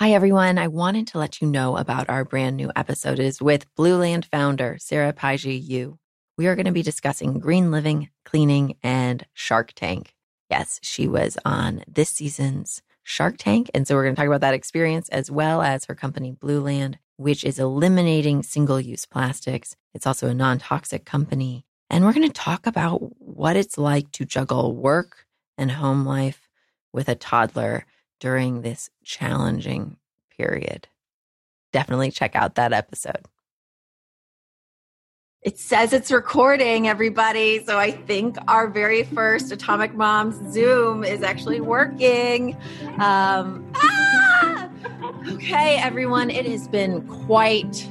Hi, everyone. I wanted to let you know about our brand new episode. It is with Blueland founder Sarah Paiji Yu. We are going to be discussing green living, cleaning, and Shark Tank. Yes, she was on this season's Shark Tank. And so we're going to talk about that experience as well as her company, Blueland, which is eliminating single-use plastics. It's also a non-toxic company. And we're going to talk about what it's like to juggle work and home life with a toddler during this challenging period. Definitely check out that episode. It says it's recording, everybody. So I think our very first Atomic Moms Zoom is actually working. Okay, everyone. It has been quite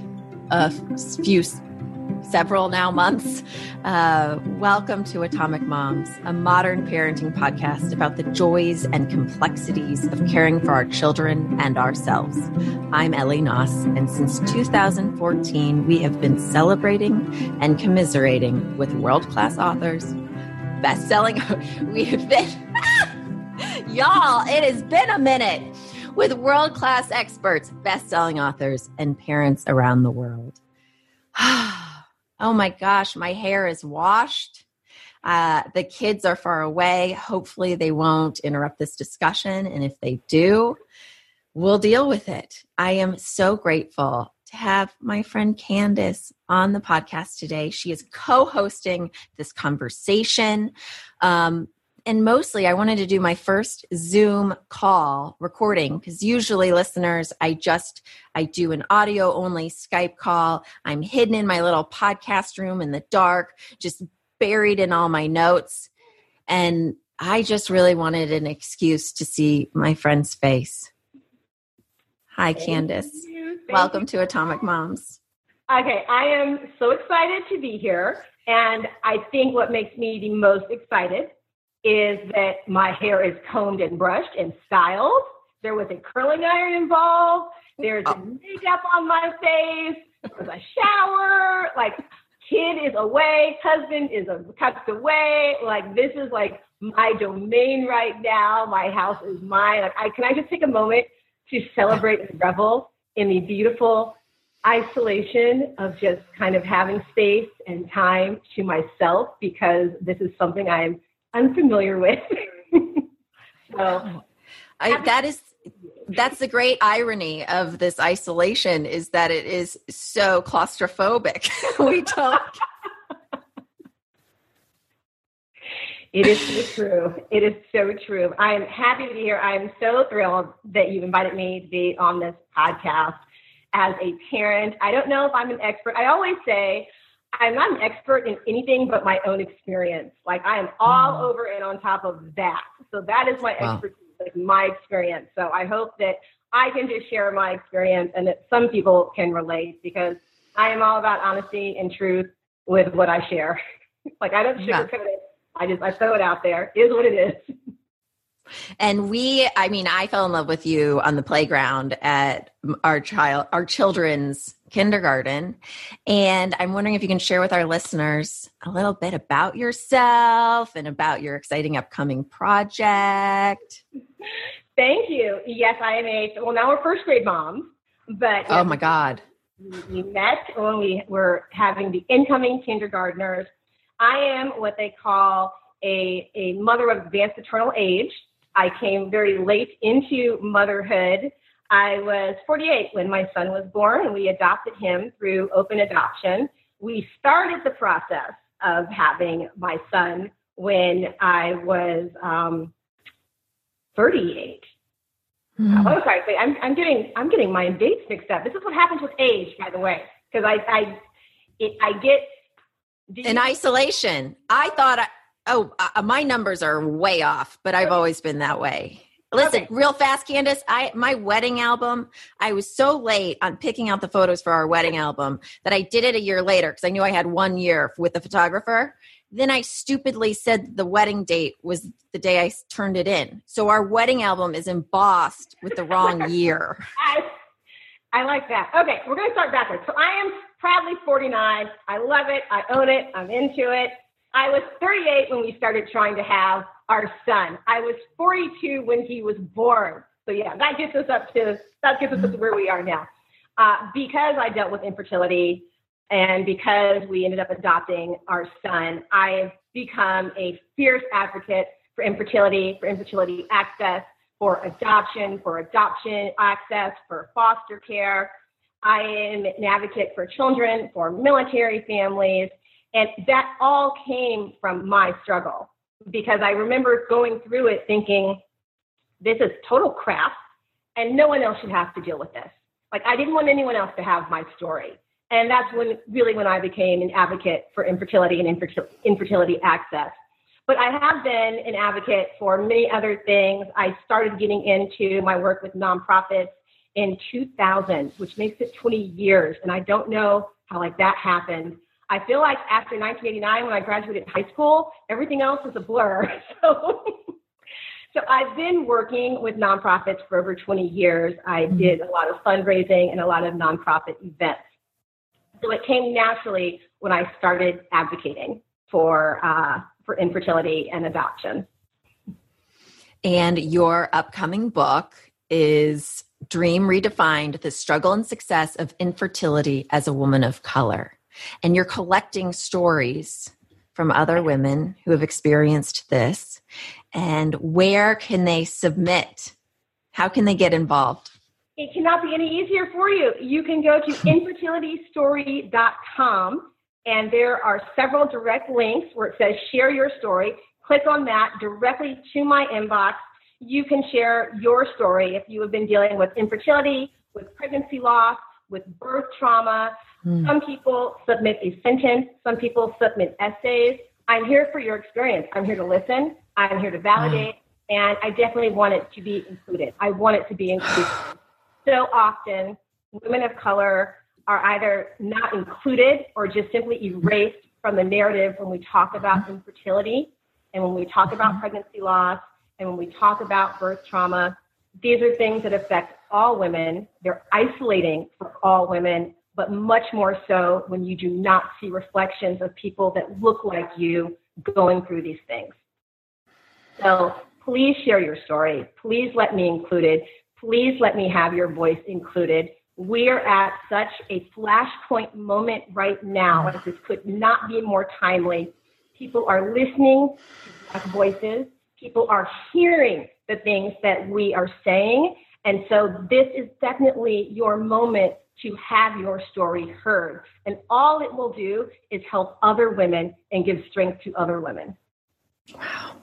several now months. Welcome to Atomic Moms, a modern parenting podcast about the joys and complexities of caring for our children and ourselves. I'm Ellie Noss, and since 2014, we have been celebrating and commiserating with world-class authors, best-selling. We have been, y'all, it has been a minute, with world-class experts, best-selling authors, and parents around the world. Oh my gosh, my hair is washed. The kids are far away. Hopefully they won't interrupt this discussion. And if they do, we'll deal with it. I am so grateful to have my friend Candace on the podcast today. She is co-hosting this conversation. And mostly I wanted to do my first Zoom call recording because usually listeners, I do an audio only Skype call. I'm hidden in my little podcast room in the dark, just buried in all my notes. And I just really wanted an excuse to see my friend's face. Hi, Candace. Welcome to Atomic Moms. Okay, I am so excited to be here. And I think what makes me the most excited is that my hair is combed and brushed and styled. There was a curling iron involved. There's makeup on my face. There's a shower. Like, kid is away. Husband is tucked away. Like, this is like my domain right now. My house is mine. Like, can I just take a moment to celebrate and revel in the beautiful isolation of just kind of having space and time to myself, because this is something I'm unfamiliar with. That's the great irony of this isolation, is that it is so claustrophobic. We don't. It is so true. It is so true. I am happy to be here. I am so thrilled that you've invited me to be on this podcast. As a parent, I don't know if I'm an expert. I always say I'm not an expert in anything but my own experience. Like, I am all over and on top of that. So that is my expertise, like my experience. So I hope that I can just share my experience and that some people can relate, because I am all about honesty and truth with what I share. Like, I don't sugarcoat it. I throw it out there. It is what it is. And I fell in love with you on the playground at our children's kindergarten. And I'm wondering if you can share with our listeners a little bit about yourself and about your exciting upcoming project. Thank you. Yes, I am now we're first grade moms, but oh my God. We met when we were having the incoming kindergartners. I am what they call a mother of advanced maternal age. I came very late into motherhood. I was 48 when my son was born, and we adopted him through open adoption. We started the process of having my son when I was 38. Oh, sorry. I'm getting my dates mixed up. This is what happens with age, by the way, because I get in isolation. I thought, my numbers are way off, but I've always been that way. Listen, real fast, Candace, my wedding album, I was so late on picking out the photos for our wedding album that I did it a year later because I knew I had 1 year with the photographer. Then I stupidly said the wedding date was the day I turned it in. So our wedding album is embossed with the wrong year. I like that. Okay, we're going to start backwards. So I am proudly 49. I love it. I own it. I'm into it. I was 38 when we started trying to have our son. I was 42 when he was born. So yeah, that gets us up to where we are now. Because I dealt with infertility and because we ended up adopting our son, I've become a fierce advocate for infertility access, for adoption access, for foster care. I am an advocate for children, for military families, and that all came from my struggle because I remember going through it thinking, this is total crap, and no one else should have to deal with this. Like, I didn't want anyone else to have my story. And that's when I became an advocate for infertility and infertility access. But I have been an advocate for many other things. I started getting into my work with nonprofits in 2000, which makes it 20 years. And I don't know how that happened. I feel like after 1989, when I graduated high school, everything else was a blur. So I've been working with nonprofits for over 20 years. I did a lot of fundraising and a lot of nonprofit events. So it came naturally when I started advocating for infertility and adoption. And your upcoming book is Dream Redefined: The Struggle and Success of Infertility as a Woman of Color. And you're collecting stories from other women who have experienced this. And where can they submit? How can they get involved? It cannot be any easier for you. You can go to infertilitystory.com, and there are several direct links where it says share your story. Click on that directly to my inbox. You can share your story if you have been dealing with infertility, with pregnancy loss, with birth trauma. Some people submit a sentence. Some people submit essays. I'm here for your experience. I'm here to listen. I'm here to validate. And I definitely want it to be included. I want it to be included. So often, women of color are either not included or just simply erased from the narrative when we talk about infertility and when we talk about pregnancy loss and when we talk about birth trauma. These are things that affect all women. They're isolating for all women, but much more so when you do not see reflections of people that look like you going through these things. So please share your story. Please let me include it. Please let me have your voice included. We're at such a flashpoint moment right now, as this could not be more timely. People are listening to Black voices. People are hearing the things that we are saying. And so this is definitely your moment to have your story heard. And all it will do is help other women and give strength to other women. Wow.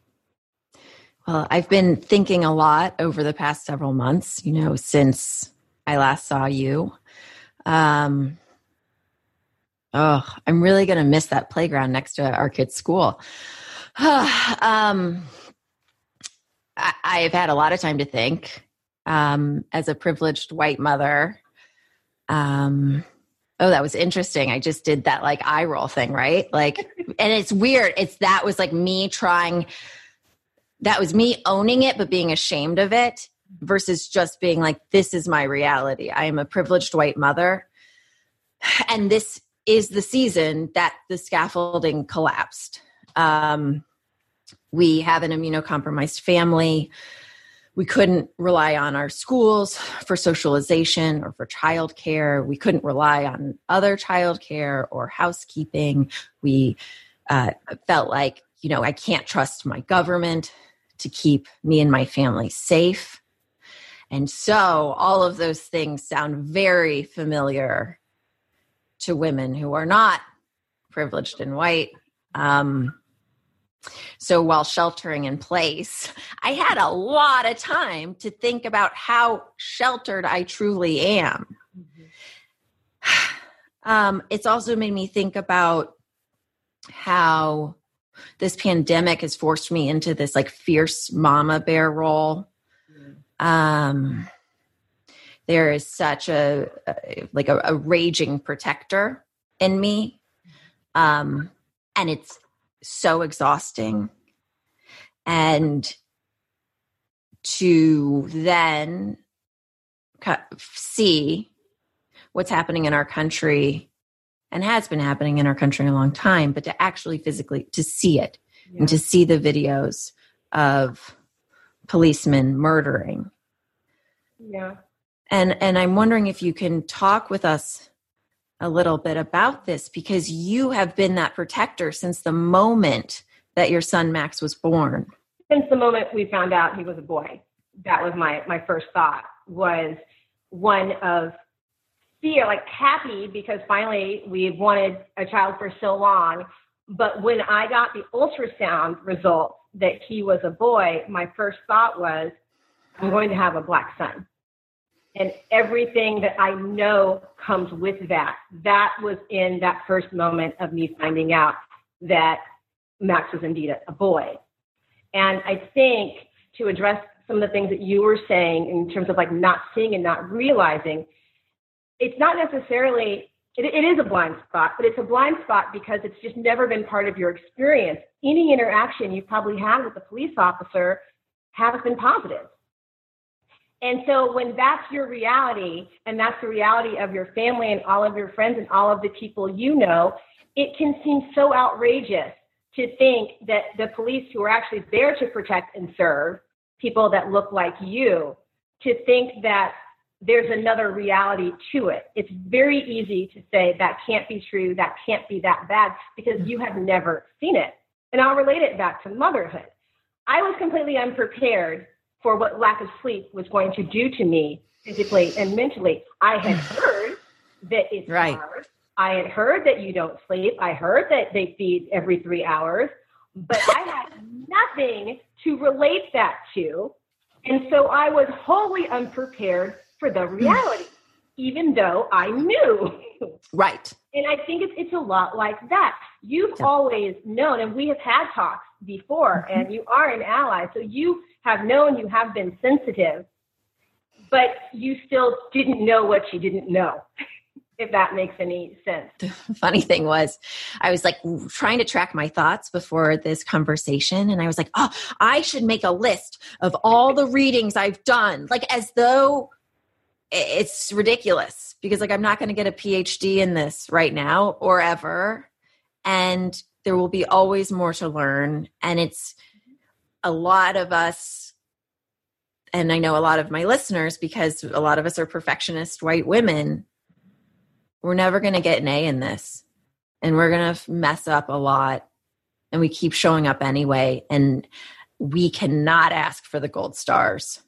Well, I've been thinking a lot over the past several months, since I last saw you. I'm really going to miss that playground next to our kids' school. I've had a lot of time to think. As a privileged white mother, that was interesting. I just did that eye roll thing, right? And it's weird. That was that was me owning it, but being ashamed of it versus just being this is my reality. I am a privileged white mother. And this is the season that the scaffolding collapsed. We have an immunocompromised family. We couldn't rely on our schools for socialization or for childcare. We couldn't rely on other childcare or housekeeping. We felt like, I can't trust my government to keep me and my family safe. And so all of those things sound very familiar to women who are not privileged and white. So while sheltering in place, I had a lot of time to think about how sheltered I truly am. It's also made me think about how this pandemic has forced me into this fierce mama bear role. There is such a raging protector in me. And it's so exhausting. And to then see what's happening in our country and has been happening in our country a long time, but to actually physically to see it and to see the videos of policemen murdering Yeah. And I'm wondering if you can talk with us a little bit about this, because you have been that protector since the moment that your son Max was born. Since the moment we found out he was a boy, that was my first thought, was one of fear, like happy because finally we've wanted a child for so long. But when I got the ultrasound result that he was a boy, my first thought was, I'm going to have a black son. And everything that I know comes with that. That was in that first moment of me finding out that Max was indeed a boy. And I think to address some of the things that you were saying in terms of like not seeing and not realizing, it's not necessarily, it is a blind spot, but it's a blind spot because it's just never been part of your experience. Any interaction you probably had with a police officer has been positive. And so when that's your reality, and that's the reality of your family and all of your friends and all of the people you know, it can seem so outrageous to think that the police who are actually there to protect and serve people that look like you, to think that there's another reality to it. It's very easy to say that can't be true, that can't be that bad, because you have never seen it. And I'll relate it back to motherhood. I was completely unprepared for what lack of sleep was going to do to me physically and mentally. I had heard that it's hard. I had heard that you don't sleep. I heard that they feed every 3 hours, but I had nothing to relate that to. And so I was wholly unprepared for the reality, even though I knew. Right. And I think it's a lot like that. You've always known, and we have had talks before, and you are an ally. So you have known, you have been sensitive, but you still didn't know what you didn't know, if that makes any sense. The funny thing was, I was like trying to track my thoughts before this conversation. And I was like, oh, I should make a list of all the readings I've done, like as though it's ridiculous, because like I'm not going to get a PhD in this right now or ever. And there will be always more to learn. And it's a lot of us, and I know a lot of my listeners, because a lot of us are perfectionist white women, we're never going to get an A in this. And we're going to mess up a lot. And we keep showing up anyway. And we cannot ask for the gold stars.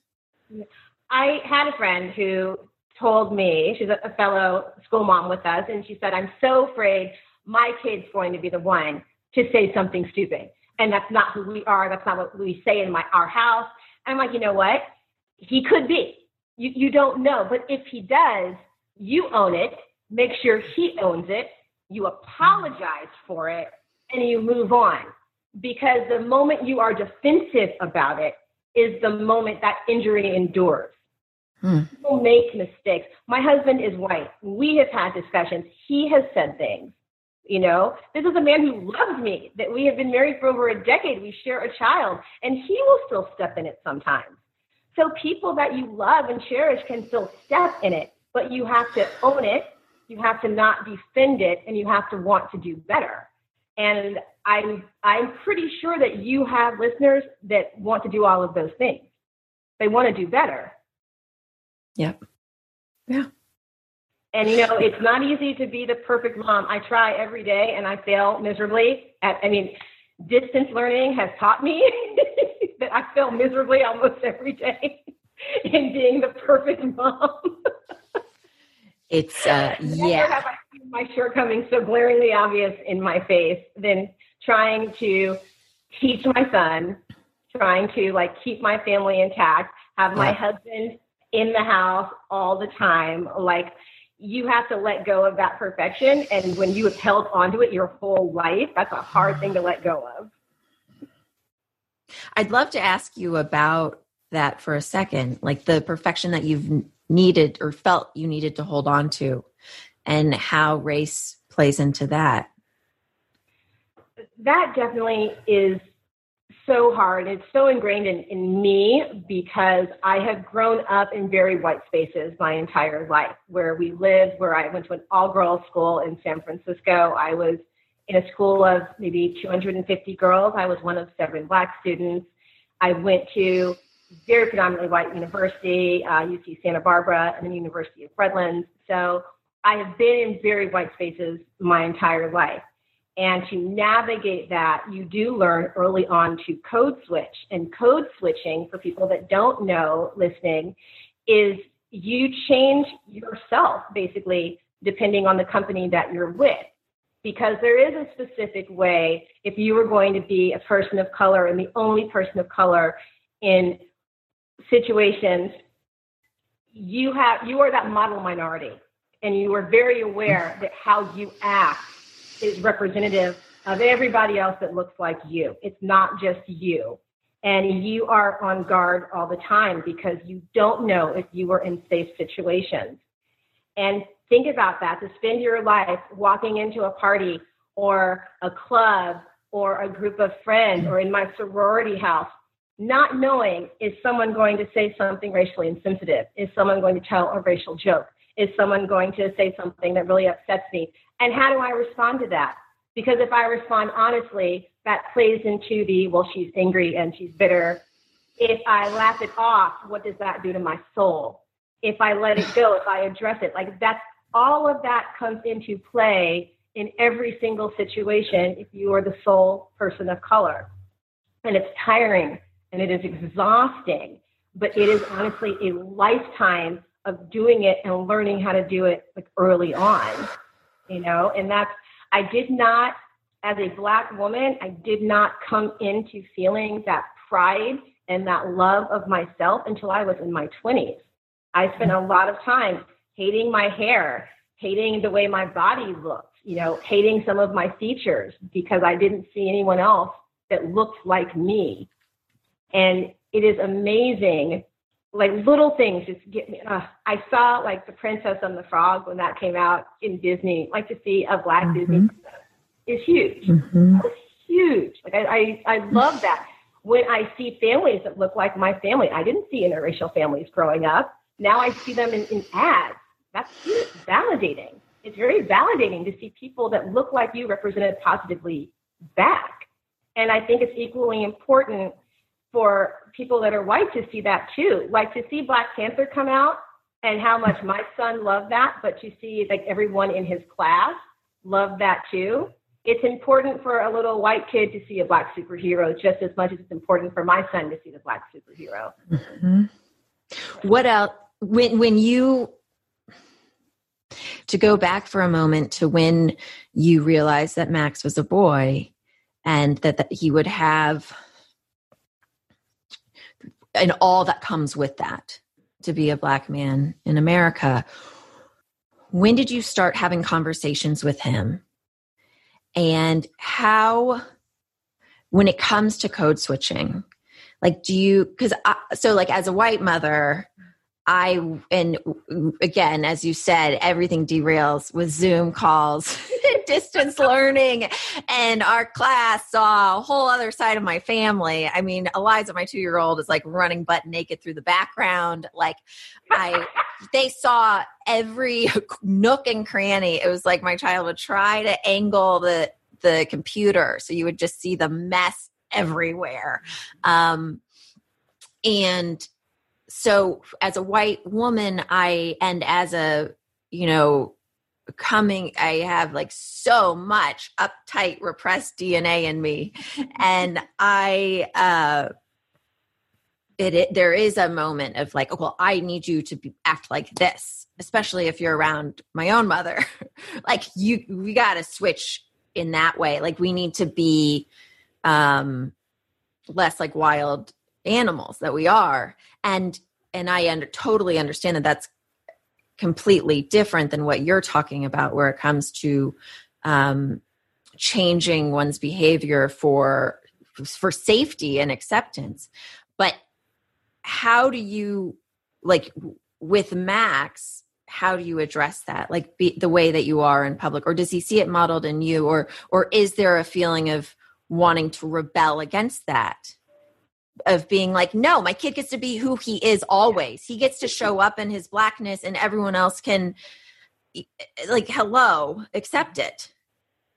I had a friend who told me, she's a fellow school mom with us, and she said, I'm so afraid my kid's going to be the one to say something stupid. And that's not who we are. That's not what we say in our house. And I'm like, you know what? He could be. You don't know. But if he does, you own it. Make sure he owns it. You apologize for it, and you move on. Because the moment you are defensive about it is the moment that injury endures. People make mistakes. My husband is white. We have had discussions. He has said things. You know, this is a man who loves me, that we have been married for over a decade. We share a child, and he will still step in it sometimes. So people that you love and cherish can still step in it, but you have to own it. You have to not defend it, and you have to want to do better. And I'm pretty sure that you have listeners that want to do all of those things. They want to do better. Yep. Yeah. And, you know, it's not easy to be the perfect mom. I try every day and I fail miserably. Distance learning has taught me that I fail miserably almost every day in being the perfect mom. It's, Never have I seen my shortcomings so glaringly obvious in my face than trying to teach my son, trying to like keep my family intact, have my husband in the house all the time. Like, you have to let go of that perfection. And when you have held onto it your whole life, that's a hard thing to let go of. I'd love to ask you about that for a second, like the perfection that you've needed or felt you needed to hold on to, and how race plays into that. That definitely is so hard. It's so ingrained in me because I have grown up in very white spaces my entire life, where we lived, where I went to an all-girls school in San Francisco. I was in a school of maybe 250 girls. I was one of 7 Black students. I went to very predominantly white university, UC Santa Barbara, and the University of Redlands. So I have been in very white spaces my entire life. And to navigate that, you do learn early on to code switch. And code switching, for people that don't know listening, is you change yourself, basically, depending on the company that you're with. Because there is a specific way, if you were going to be a person of color and the only person of color in situations, you are that model minority. And you are very aware that how you act is representative of everybody else that looks like you. It's not just you. And you are on guard all the time because you don't know if you are in safe situations. And think about that, to spend your life walking into a party or a club or a group of friends or in my sorority house, not knowing, is someone going to say something racially insensitive? Is someone going to tell a racial joke? Is someone going to say something that really upsets me? And how do I respond to that? Because if I respond honestly, that plays into the, well, she's angry and she's bitter. If I laugh it off, what does that do to my soul? If I let it go, if I address it, like that's, all of that comes into play in every single situation if you are the sole person of color. And it's tiring and it is exhausting, but it is honestly a lifetime of doing it and learning how to do it like early on, you know. And that's, I did not, as a Black woman, I did not come into feeling that pride and that love of myself until I was in my 20s. I spent a lot of time hating my hair, hating the way my body looked, you know, hating some of my features because I didn't see anyone else that looked like me. And it is amazing. Like little things just get me. I saw like The Princess and the Frog when that came out in Disney. Like to see a Black Disney is huge. It's huge. Like I love that. When I see families that look like my family, I didn't see interracial families growing up. Now I see them in ads. That's validating. It's very validating to see people that look like you represented positively back. And I think it's equally important for people that are white to see that too. Like to see Black Panther come out and how much my son loved that, but to see like everyone in his class love that too. It's important for a little white kid to see a Black superhero just as much as it's important for my son to see the Black superhero. What else? When you, to go back for a moment to when you realized that Max was a boy and that he would have, and all that comes with that, to be a Black man in America, when did you start having conversations with him? And how, when it comes to code switching, like so like as a white mother, and again, as you said, everything derails with Zoom calls, distance learning, and our class saw a whole other side of my family. I mean, Eliza, my 2-year-old, is like running butt naked through the background. Like they saw every nook and cranny. It was like my child would try to angle the computer, so you would just see the mess everywhere. And so as a white woman, I have like so much uptight, repressed DNA in me. And there is a moment of like, oh, well, I need you to act like this, especially if you're around my own mother. Like we got to switch in that way. Like we need to be less like wild animals that we are. And I totally understand that that's completely different than what you're talking about, where it comes to changing one's behavior for safety and acceptance. But how do you, like with Max, how do you address that? Like the way that you are in public, or does he see it modeled in you, or is there a feeling of wanting to rebel against that? Of being like, no, my kid gets to be who he is always. He gets to show up in his Blackness and everyone else can, like, hello, accept it.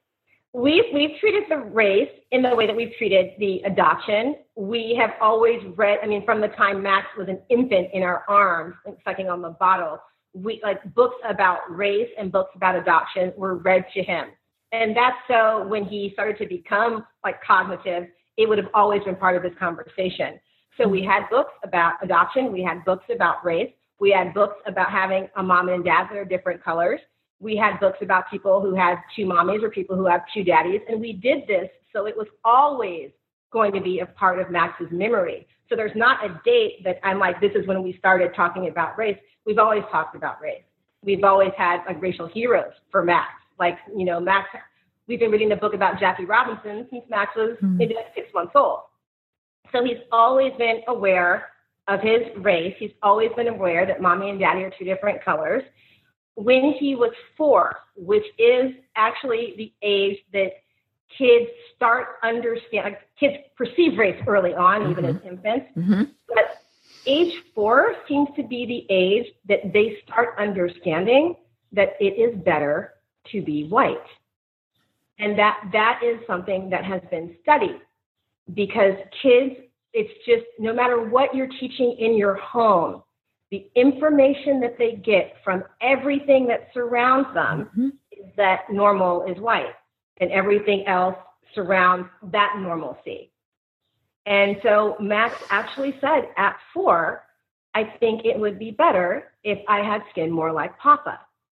We've treated the race in the way that we've treated the adoption. We have always read, from the time Max was an infant in our arms and sucking on the bottle, books about race and books about adoption were read to him. And that's so when he started to become cognitive, it would have always been part of this conversation. So we had books about adoption. We had books about race. We had books about having a mom and dad that are different colors. We had books about people who had two mommies or people who have two daddies. And we did this so it was always going to be a part of Max's memory. So there's not a date that I'm like, this is when we started talking about race. We've always talked about race. We've always had racial heroes for Max. Max, we've been reading the book about Jackie Robinson since Max was maybe 6 months old. So he's always been aware of his race. He's always been aware that mommy and daddy are two different colors. When he was 4, which is actually the age that kids start understand, kids perceive race early on, even as infants, but age 4 seems to be the age that they start understanding that it is better to be white. And that is something that has been studied, because kids, it's just, no matter what you're teaching in your home, the information that they get from everything that surrounds them is that normal is white, and everything else surrounds that normalcy. And so Max actually said at 4, I think it would be better if I had skin more like Papa.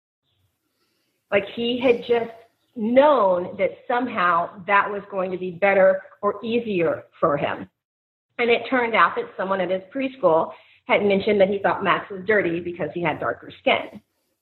He had just known that somehow that was going to be better or easier for him. And it turned out that someone at his preschool had mentioned that he thought Max was dirty because he had darker skin.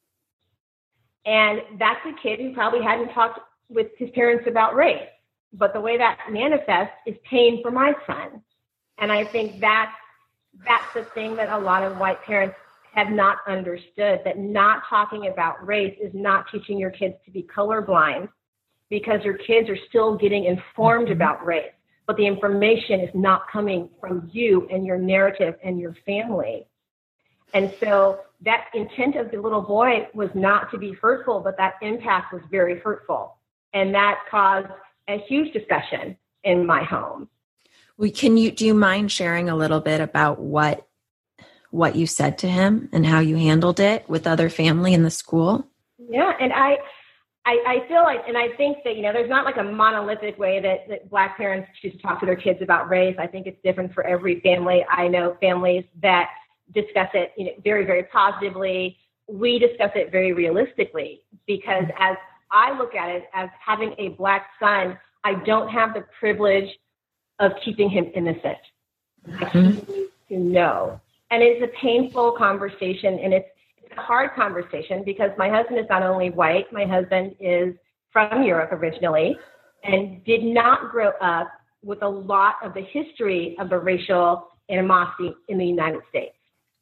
And that's a kid who probably hadn't talked with his parents about race. But the way that manifests is pain for my son. And I think that's the thing that a lot of white parents have not understood, that not talking about race is not teaching your kids to be colorblind, because your kids are still getting informed about race. But the information is not coming from you and your narrative and your family. And so that intent of the little boy was not to be hurtful, but that impact was very hurtful. And that caused a huge discussion in my home. Do you mind sharing a little bit about what you said to him and how you handled it with other family in the school? Yeah, and I feel like, and I think that, there's not a monolithic way that Black parents choose to talk to their kids about race. I think it's different for every family. I know families that discuss it, very, very positively. We discuss it very realistically, because as I look at it as having a Black son, I don't have the privilege of keeping him innocent. He needs to know. And it's a painful conversation, and it's a hard conversation, because my husband is not only white, my husband is from Europe originally and did not grow up with a lot of the history of the racial animosity in the United States.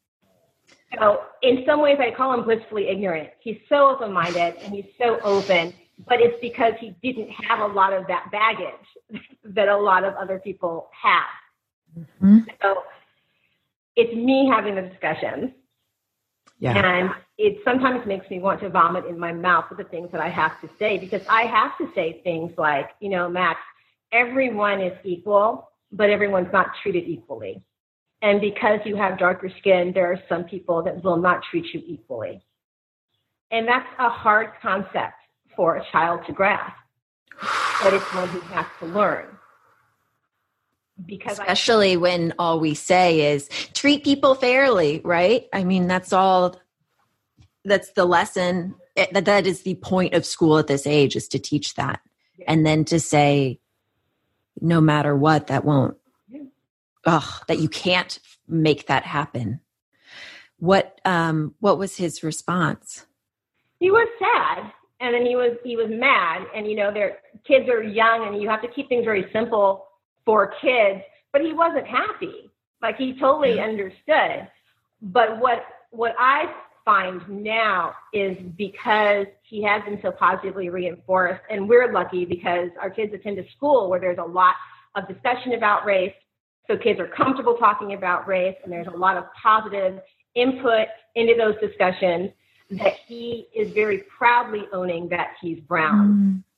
So in some ways, I call him blissfully ignorant. He's so open-minded and he's so open, but it's because he didn't have a lot of that baggage that a lot of other people have. So it's me having the discussions. Yeah. And it sometimes makes me want to vomit in my mouth with the things that I have to say, because I have to say things like, Max, everyone is equal, but everyone's not treated equally. And because you have darker skin, there are some people that will not treat you equally. And that's a hard concept for a child to grasp, but it's one he has to learn. Because especially when all we say is treat people fairly, right? That's the lesson. That is the point of school at this age, is to teach that. Yeah. And then to say, no matter what, that won't, that you can't make that happen. What was his response? He was sad. And then he was mad. And, their kids are young, and you have to keep things very simple for kids, but he wasn't happy. He totally understood. But what I find now is, because he has been so positively reinforced, and we're lucky because our kids attend a school where there's a lot of discussion about race. So kids are comfortable talking about race, and there's a lot of positive input into those discussions, that he is very proudly owning that he's brown.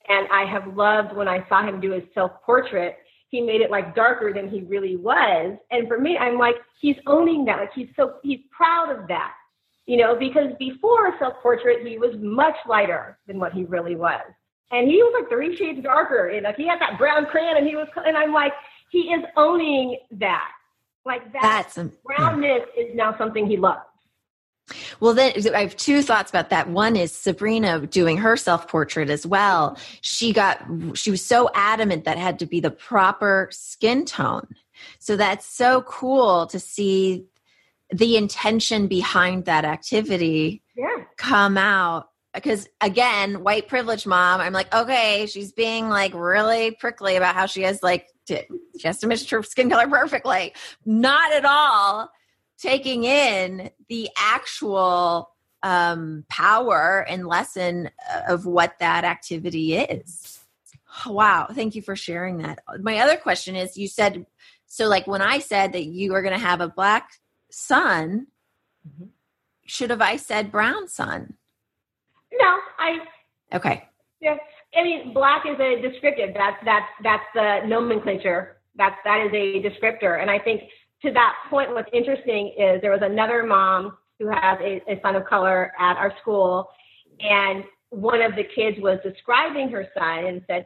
And I have loved when I saw him do his self-portrait, he made it like darker than he really was. And for me, I'm like, he's owning that. Like he's proud of that, because before self-portrait, he was much lighter than what he really was. And he was like 3 shades darker. And like he had that brown crayon and I'm like, he is owning that. Like that brownness is now something he loves. Well, then I have 2 thoughts about that. One is Sabrina doing her self-portrait as well. She was so adamant that it had to be the proper skin tone. So that's so cool to see the intention behind that activity come out. Because again, white privilege mom, I'm like, okay, she's being like really prickly about how she has to match her skin color perfectly. Not at all taking in the actual power and lesson of what that activity is. Wow. Thank you for sharing that. My other question is, you said, so like when I said that you were going to have a black son, should have I said brown son? No, Okay. Yeah, I mean, black is a descriptive. That's the nomenclature. That is a descriptor. And I think to that point, what's interesting is there was another mom who has a son of color at our school, and one of the kids was describing her son and said,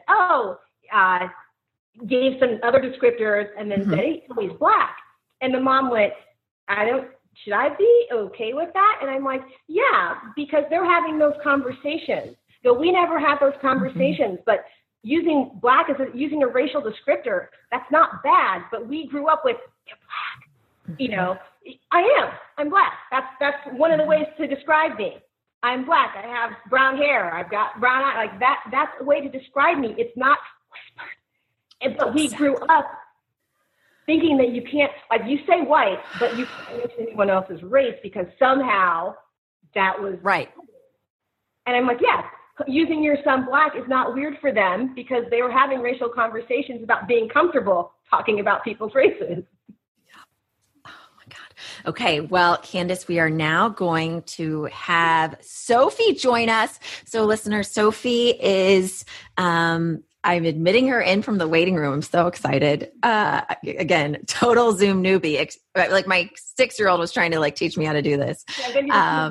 gave some other descriptors and then said, hey, he's black. And the mom went, should I be okay with that? And I'm like, yeah, because they're having those conversations. We never had those conversations, but using black using a racial descriptor, that's not bad. But we grew up with black, I'm black. That's one of the ways to describe me. I'm black. I have brown hair. I've got brown eyes. Like that's a way to describe me. It's not whispered. But we grew up thinking that you can't, like you say white, but you can't mention anyone else's race because somehow that was right. And I'm like, yeah, using your son black is not weird for them because they were having racial conversations about being comfortable talking about people's races. Oh my God. Okay. Well, Candace, we are now going to have Sophie join us. So listeners, Sophie is, I'm admitting her in from the waiting room. I'm so excited. Again, total Zoom newbie. Like my 6-year-old was trying to teach me how to do this. Yeah,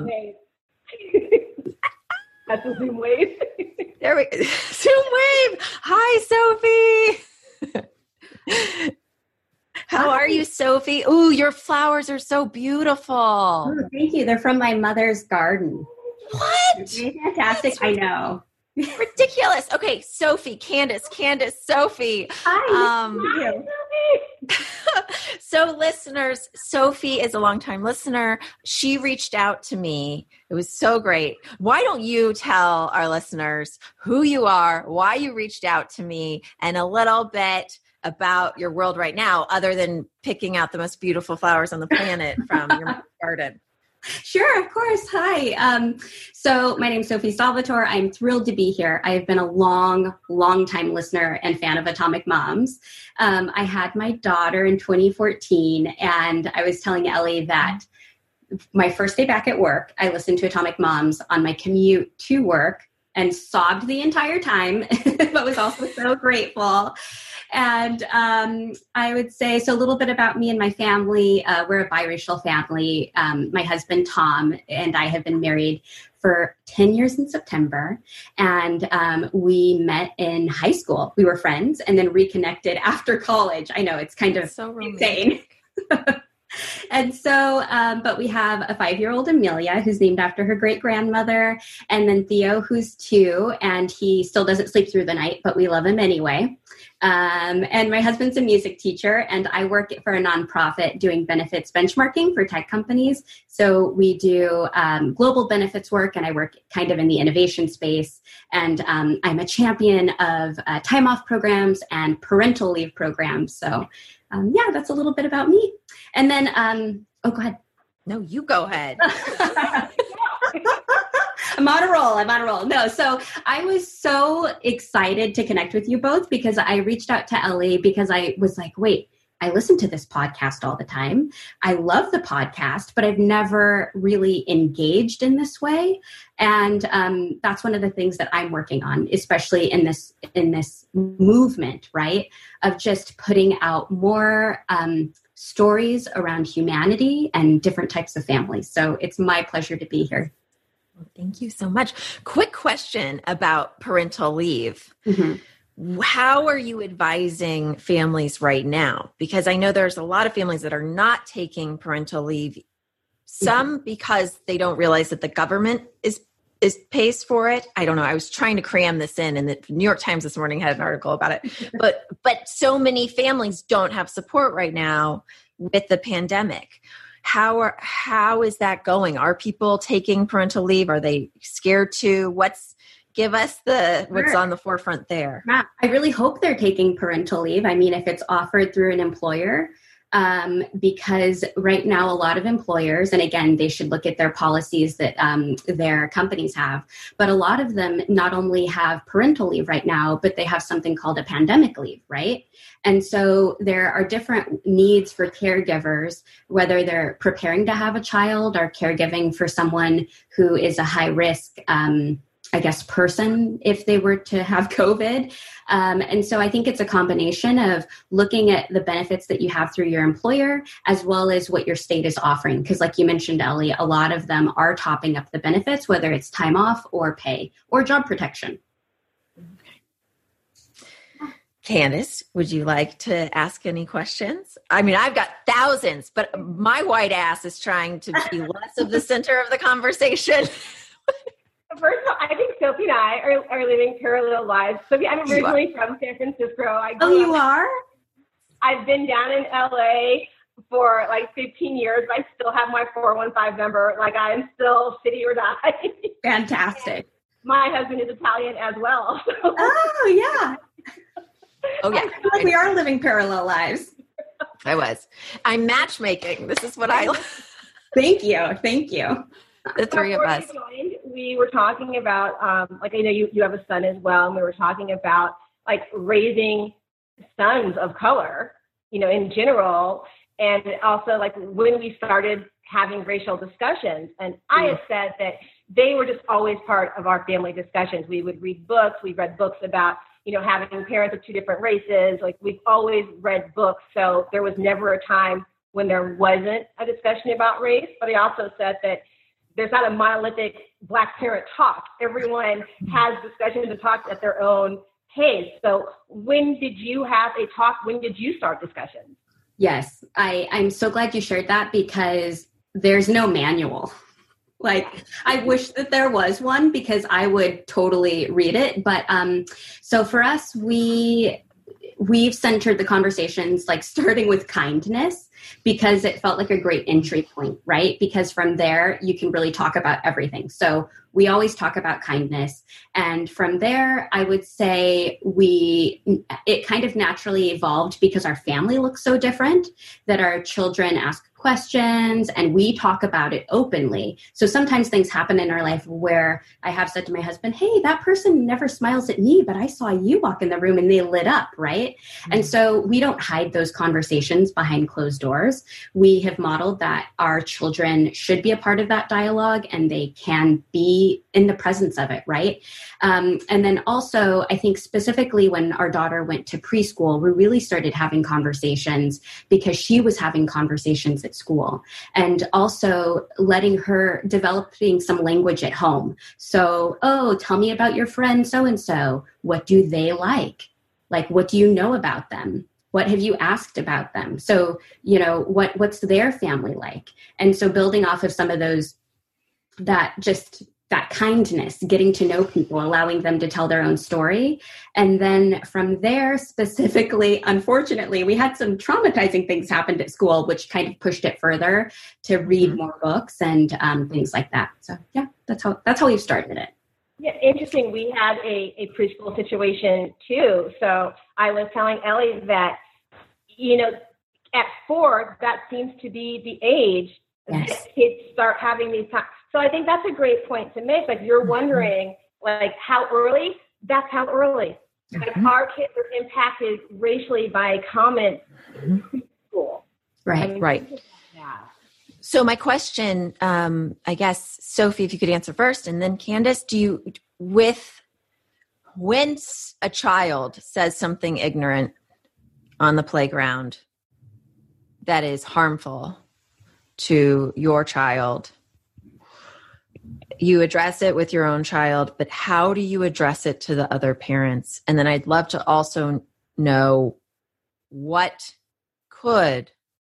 that's a Zoom wave. There we go. Zoom wave. Hi, Sophie. How are you, Sophie? Ooh, your flowers are so beautiful. Oh, thank you. They're from my mother's garden. What? They're fantastic. I know. Ridiculous. Okay, Sophie, Candace, Sophie. Hi. Sophie. So listeners, Sophie is a longtime listener. She reached out to me. It was so great. Why don't you tell our listeners who you are, why you reached out to me, and a little bit about your world right now, other than picking out the most beautiful flowers on the planet from your garden. Sure, of course. Hi. So my name is Sophie Salvatore. I'm thrilled to be here. I've been a long time listener and fan of Atomic Moms. I had my daughter in 2014, and I was telling Ellie that my first day back at work, I listened to Atomic Moms on my commute to work and sobbed the entire time, but was also so grateful. And I would say, so a little bit about me and my family. We're a biracial family. My husband, Tom, and I have been married for 10 years in September. And we met in high school. We were friends and then reconnected after college. I know, it's kind of so insane. And so, but we have a 5-year-old Amelia who's named after her great-grandmother, and then Theo, who's 2, and he still doesn't sleep through the night, but we love him anyway. And my husband's a music teacher, and I work for a nonprofit doing benefits benchmarking for tech companies. So we do global benefits work, and I work kind of in the innovation space. And I'm a champion of time off programs and parental leave programs. So yeah, that's a little bit about me. And then, oh, go ahead. No, you go ahead. I'm on a roll. No, so I was so excited to connect with you both because I reached out to Ellie because I was like, wait, I listen to this podcast all the time. I love the podcast, but I've never really engaged in this way. And that's one of the things that I'm working on, especially in this movement, right? Of just putting out more stories around humanity and different types of families. So it's my pleasure to be here. Well, thank you so much. Quick question about parental leave. Mm-hmm. How are you advising families right now? Because I know there's a lot of families that are not taking parental leave, some because they don't realize that the government is pays for it. I don't know. I was trying to cram this in, and the New York Times this morning had an article about it. But so many families don't have support right now with the pandemic. How is that going? Are people taking parental leave? Are they scared to? Give us what's on the forefront there. Yeah, I really hope they're taking parental leave. I mean, if it's offered through an employer, because right now a lot of employers, and again, they should look at their policies that their companies have, but a lot of them not only have parental leave right now, but they have something called a pandemic leave, right? And so there are different needs for caregivers, whether they're preparing to have a child or caregiving for someone who is a high risk person if they were to have COVID. And so I think it's a combination of looking at the benefits that you have through your employer, as well as what your state is offering. Because like you mentioned, Ellie, a lot of them are topping up the benefits, whether it's time off or pay or job protection. Candace, would you like to ask any questions? I mean, I've got thousands, but my white ass is trying to be less of the center of the conversation. First of all, I think Sophie and I are living parallel lives. Sophie, I'm originally from San Francisco. You are? I've been down in LA for like 15 years. I still have my 415 number. Like, I'm still city or die. Fantastic. And my husband is Italian as well. So. Oh, yeah. Oh, yeah. I feel like we are living parallel lives. I'm matchmaking. This is what I Thank you. The three of us. We were talking about, I know you have a son as well, and we were talking about like raising sons of color, in general, and also like when we started having racial discussions. And I had said that they were just always part of our family discussions. We would read books. We read books about, having parents of two different races. Like, we've always read books. So there was never a time when there wasn't a discussion about race. But I also said that there's not a monolithic Black parent talk. Everyone has discussions and talks at their own pace. So when did you have a talk? When did you start discussions? Yes, I'm so glad you shared that, because there's no manual. Like, I wish that there was one, because I would totally read it. But so for us, we've centered the conversations, like starting with kindness, because it felt like a great entry point, right? Because from there, you can really talk about everything. So we always talk about kindness. And from there, I would say it kind of naturally evolved, because our family looks so different, that our children ask questions and we talk about it openly. So sometimes things happen in our life where I have said to my husband, hey, that person never smiles at me, but I saw you walk in the room and they lit up, right? Mm-hmm. And so we don't hide those conversations behind closed doors. We have modeled that our children should be a part of that dialogue, and they can be in the presence of it, right? And then also, I think specifically when our daughter went to preschool, we really started having conversations, because she was having conversations at school, and also letting her developing some language at home. So, tell me about your friend so-and-so. What do they like? Like, what do you know about them? What have you asked about them? So, what's their family like? And so building off of some of those, that kindness, getting to know people, allowing them to tell their own story. And then from there, specifically, unfortunately, we had some traumatizing things happen at school, which kind of pushed it further to read more books and things like that. So yeah, that's how we've started it. Yeah, interesting. We had a preschool situation too. So I was telling Ellie that, at 4, that seems to be the age that kids start having these times. So I think that's a great point to make. Like, you're wondering, like, how early? That's how early. Like, our kids are impacted racially by comments Right. Right. So my question, I guess, Sophie, if you could answer first, and then Candace, when a child says something ignorant on the playground that is harmful to your child, you address it with your own child, but how do you address it to the other parents? And then I'd love to also know, what could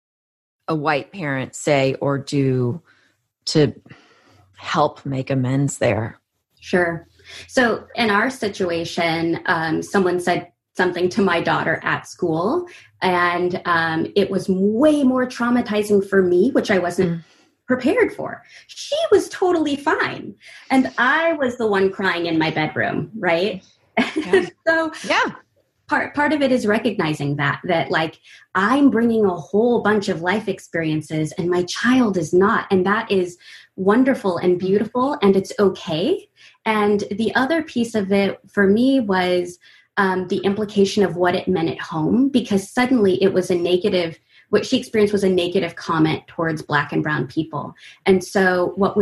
a white parent say or do to help make amends there? Sure. So in our situation, someone said something to my daughter at school, and it was way more traumatizing for me, which I wasn't prepared for. She was totally fine. And I was the one crying in my bedroom, right? Yeah. So yeah. Part of it is recognizing that like I'm bringing a whole bunch of life experiences and my child is not. And that is wonderful and beautiful, and it's okay. And the other piece of it for me was the implication of what it meant at home, because suddenly it was a negative, what she experienced was a negative comment towards Black and brown people. And so what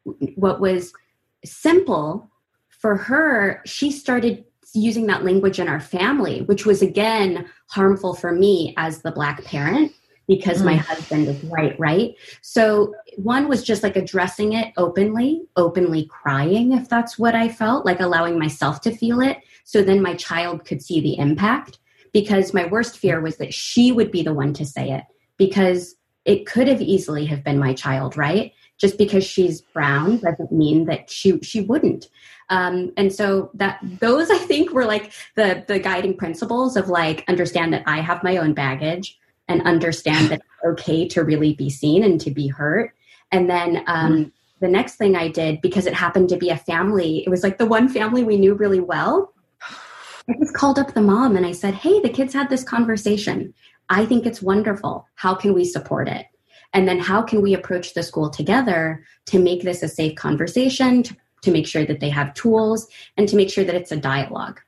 was simple for her, she started using that language in our family, which was again harmful for me as the Black parent, because my husband is white, right? So one was just like addressing it openly crying if that's what I felt, like allowing myself to feel it. So then my child could see the impact, because my worst fear was that she would be the one to say it, because it could have easily have been my child, right? Just because she's brown doesn't mean that she wouldn't. And so those I think were like the guiding principles of like, understand that I have my own baggage and understand that it's okay to really be seen and to be hurt. And then the next thing I did, because it happened to be a family, it was like the one family we knew really well. I just called up the mom and I said, hey, the kids had this conversation. I think it's wonderful. How can we support it? And then how can we approach the school together to make this a safe conversation, to make sure that they have tools, and to make sure that it's a dialogue.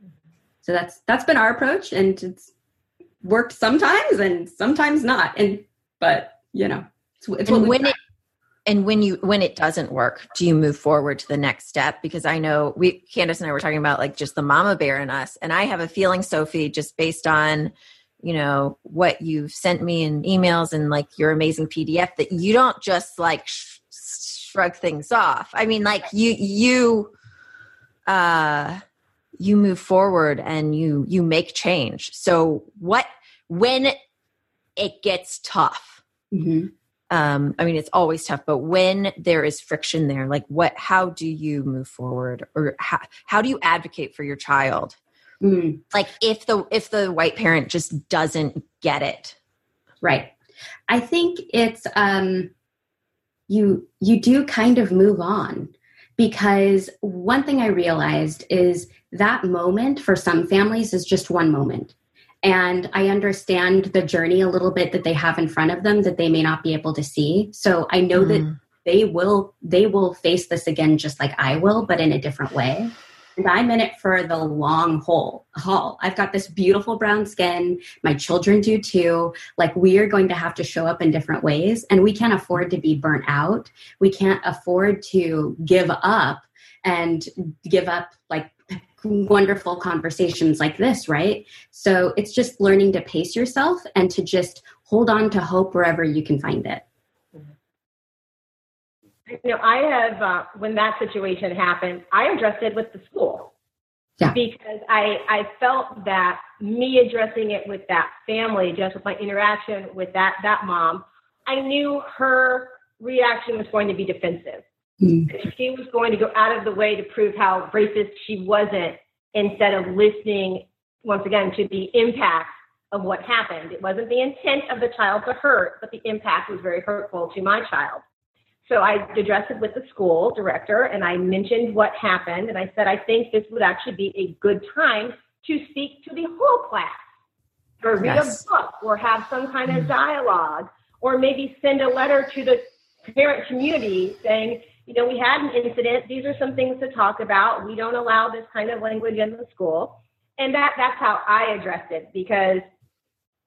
So that's been our approach, and it's worked sometimes and sometimes not. But you know, it's when it doesn't work, do you move forward to the next step? Because I know Candace and I were talking about like just the mama bear in us, and I have a feeling, Sophie, just based on what you've sent me in emails and like your amazing PDF, that you don't just like shrug things off. I mean, like you move forward and you make change. So when it gets tough, I mean, it's always tough, but when there is friction there, like how do you move forward, or how do you advocate for your child? Like if the white parent just doesn't get it. Right. I think it's, you do kind of move on, because one thing I realized is that moment for some families is just one moment. And I understand the journey a little bit that they have in front of them that they may not be able to see. So I know that they will face this again, just like I will, but in a different way. And I'm in it for the long haul. I've got this beautiful brown skin. My children do too. Like, we are going to have to show up in different ways, and we can't afford to be burnt out. We can't afford to give up like wonderful conversations like this, right? So it's just learning to pace yourself and to just hold on to hope wherever you can find it. I have, when that situation happened, I addressed it with the school. Yeah. Because I felt that me addressing it with that family, just with my interaction with that mom, I knew her reaction was going to be defensive. She was going to go out of the way to prove how racist she wasn't, instead of listening, once again, to the impact of what happened. It wasn't the intent of the child to hurt, but the impact was very hurtful to my child. So I addressed it with the school director, and I mentioned what happened. And I said, I think this would actually be a good time to speak to the whole class, or read a book, or have some kind of dialogue, or maybe send a letter to the parent community saying, we had an incident. These are some things to talk about. We don't allow this kind of language in the school. And that's how I addressed it, because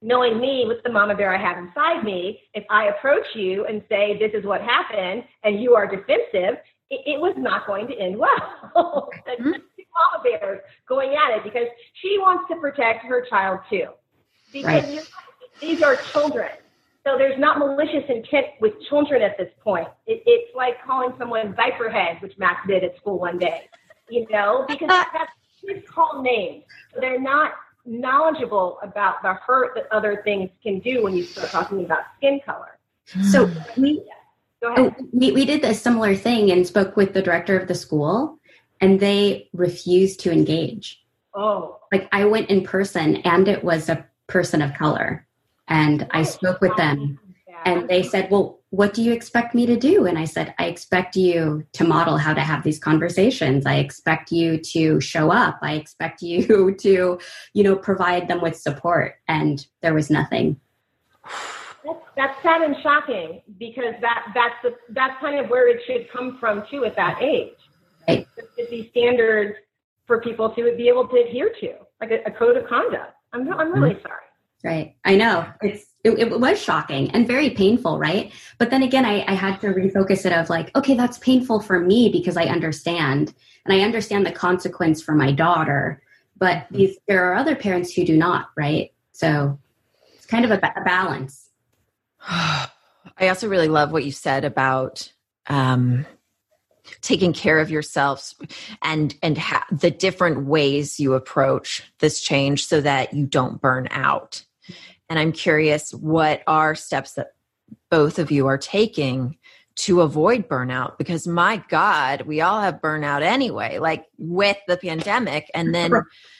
knowing me with the mama bear I have inside me, if I approach you and say, this is what happened, and you are defensive, it was not going to end well. Mm-hmm. Mama bears going at it because she wants to protect her child too. Because these are children. So there's not malicious intent with children at this point. It's like calling someone diaper head, which Max did at school one day, because that's kids call names. So they're not knowledgeable about the hurt that other things can do when you start talking about skin color. So go ahead. We did a similar thing and spoke with the director of the school, and they refused to engage. Oh. Like I went in person and it was a person of color, and I spoke with them and they said, well, what do you expect me to do? And I said, I expect you to model how to have these conversations. I expect you to show up. I expect you to, provide them with support. And there was nothing. That's sad and shocking because that's kind of where it should come from too at that age. Right. These standards for people to be able to adhere to, like a code of conduct. I'm really sorry. Right. I know. It was shocking and very painful, right? But then again, I had to refocus it of like, okay, that's painful for me because I understand. And I understand the consequence for my daughter. But there are other parents who do not, right? So it's kind of a balance. I also really love what you said about taking care of yourselves and the different ways you approach this change so that you don't burn out. And I'm curious, what are steps that both of you are taking to avoid burnout? Because my God, we all have burnout anyway, like with the pandemic. And then,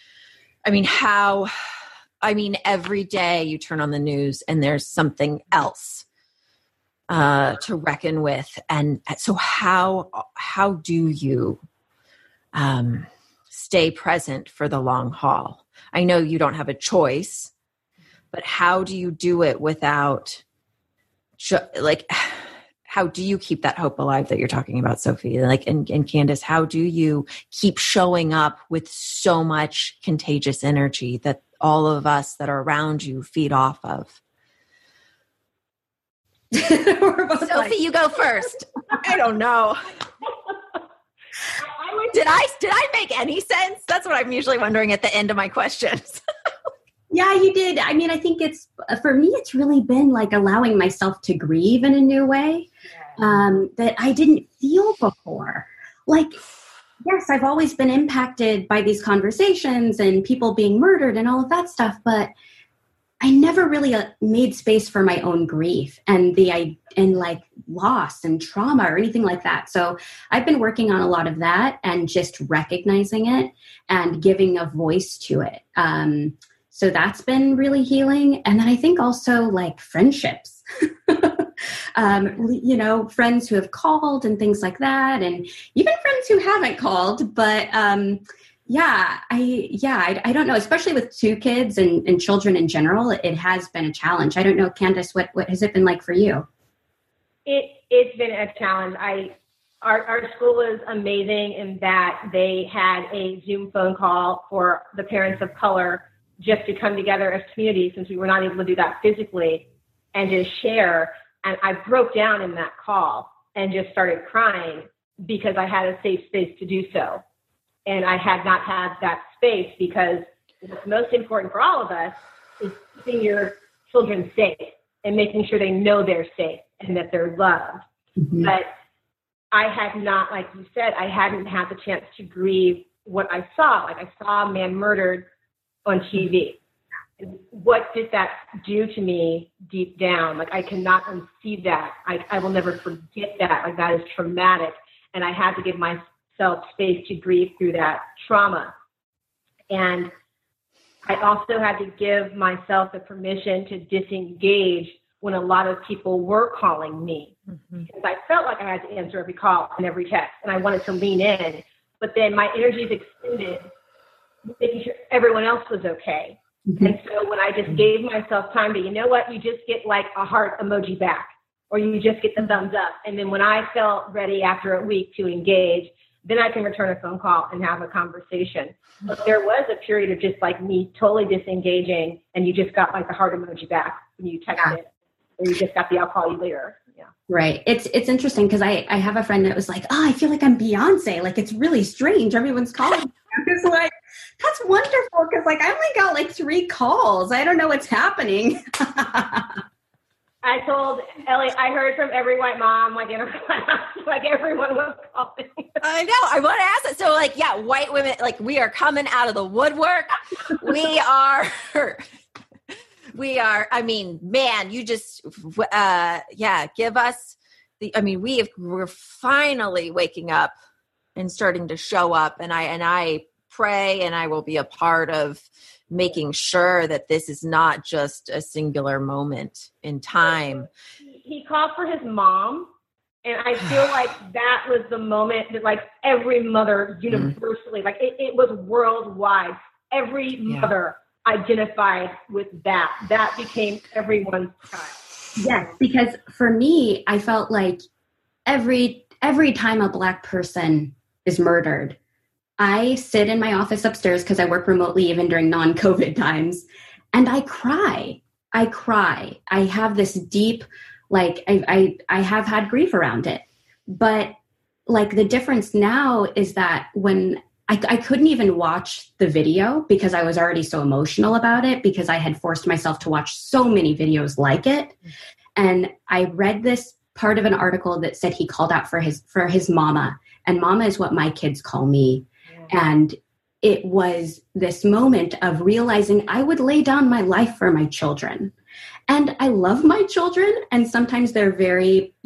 every day you turn on the news and there's something else to reckon with. And so how do you stay present for the long haul? I know you don't have a choice, but how do you do it without, how do you keep that hope alive that you're talking about, Sophie? And Candace, how do you keep showing up with so much contagious energy that all of us that are around you feed off of? Sophie, you go first. I don't know. Did I make any sense? That's what I'm usually wondering at the end of my questions. Yeah, you did. I think for me, it's really been like allowing myself to grieve in a new way that I didn't feel before. Like, yes, I've always been impacted by these conversations and people being murdered and all of that stuff, but I never really made space for my own grief and loss and trauma or anything like that. So I've been working on a lot of that and just recognizing it and giving a voice to it. So that's been really healing. And then I think also like friendships, friends who have called and things like that. And even friends who haven't called, but I don't know, especially with two kids and children in general, it has been a challenge. I don't know, Candace, what has it been like for you? It's been a challenge. Our school is amazing in that they had a Zoom phone call for the parents of color just to come together as community since we were not able to do that physically and just share. And I broke down in that call and just started crying because I had a safe space to do so. And I had not had that space because what's most important for all of us is keeping your children safe and making sure they know they're safe and that they're loved. Mm-hmm. But I had not, like you said, I hadn't had the chance to grieve what I saw. Like I saw a man murdered on TV. And what did that do to me deep down? Like I cannot unsee that. I will never forget that. Like that is traumatic. And I had to give myself space to grieve through that trauma. And I also had to give myself the permission to disengage when a lot of people were calling me. Mm-hmm. Because I felt like I had to answer every call and every text, and I wanted to lean in. But then my energy is extended, making sure everyone else was okay. Mm-hmm. And so when I just gave myself time to, you know what, you just get like a heart emoji back, or you just get the thumbs up. And then when I felt ready after a week to engage, then I can return a phone call and have a conversation. But there was a period of just like me totally disengaging, and you just got like the heart emoji back when you texted, or you just got the I'll call you later. Yeah. Right. It's interesting because I have a friend that was like, oh, I feel like I'm Beyonce. Like, it's really strange. Everyone's calling. It's like, that's wonderful because like I only got like 3 calls. I don't know what's happening. I told Ellie, I heard from every white mom, like in her class, like everyone was calling. I know. I want to ask it. So like, yeah, white women, like we are coming out of the woodwork. We are, I mean, man, you just, give us we're finally waking up and starting to show up. And I pray, and I will be a part of making sure that this is not just a singular moment in time. He called for his mom, and I feel like that was the moment that like every mother universally, like it was worldwide. Every mother identified with that. That became everyone's child. Yes, because for me, I felt like every time a Black person is murdered, I sit in my office upstairs because I work remotely even during non-COVID times, and I cry. I have this deep, like, I have had grief around it. But like the difference now is that when I couldn't even watch the video because I was already so emotional about it because I had forced myself to watch so many videos like it. And I read this part of an article that said he called out for his mama, and mama is what my kids call me. And it was this moment of realizing I would lay down my life for my children. And I love my children. And sometimes they're very,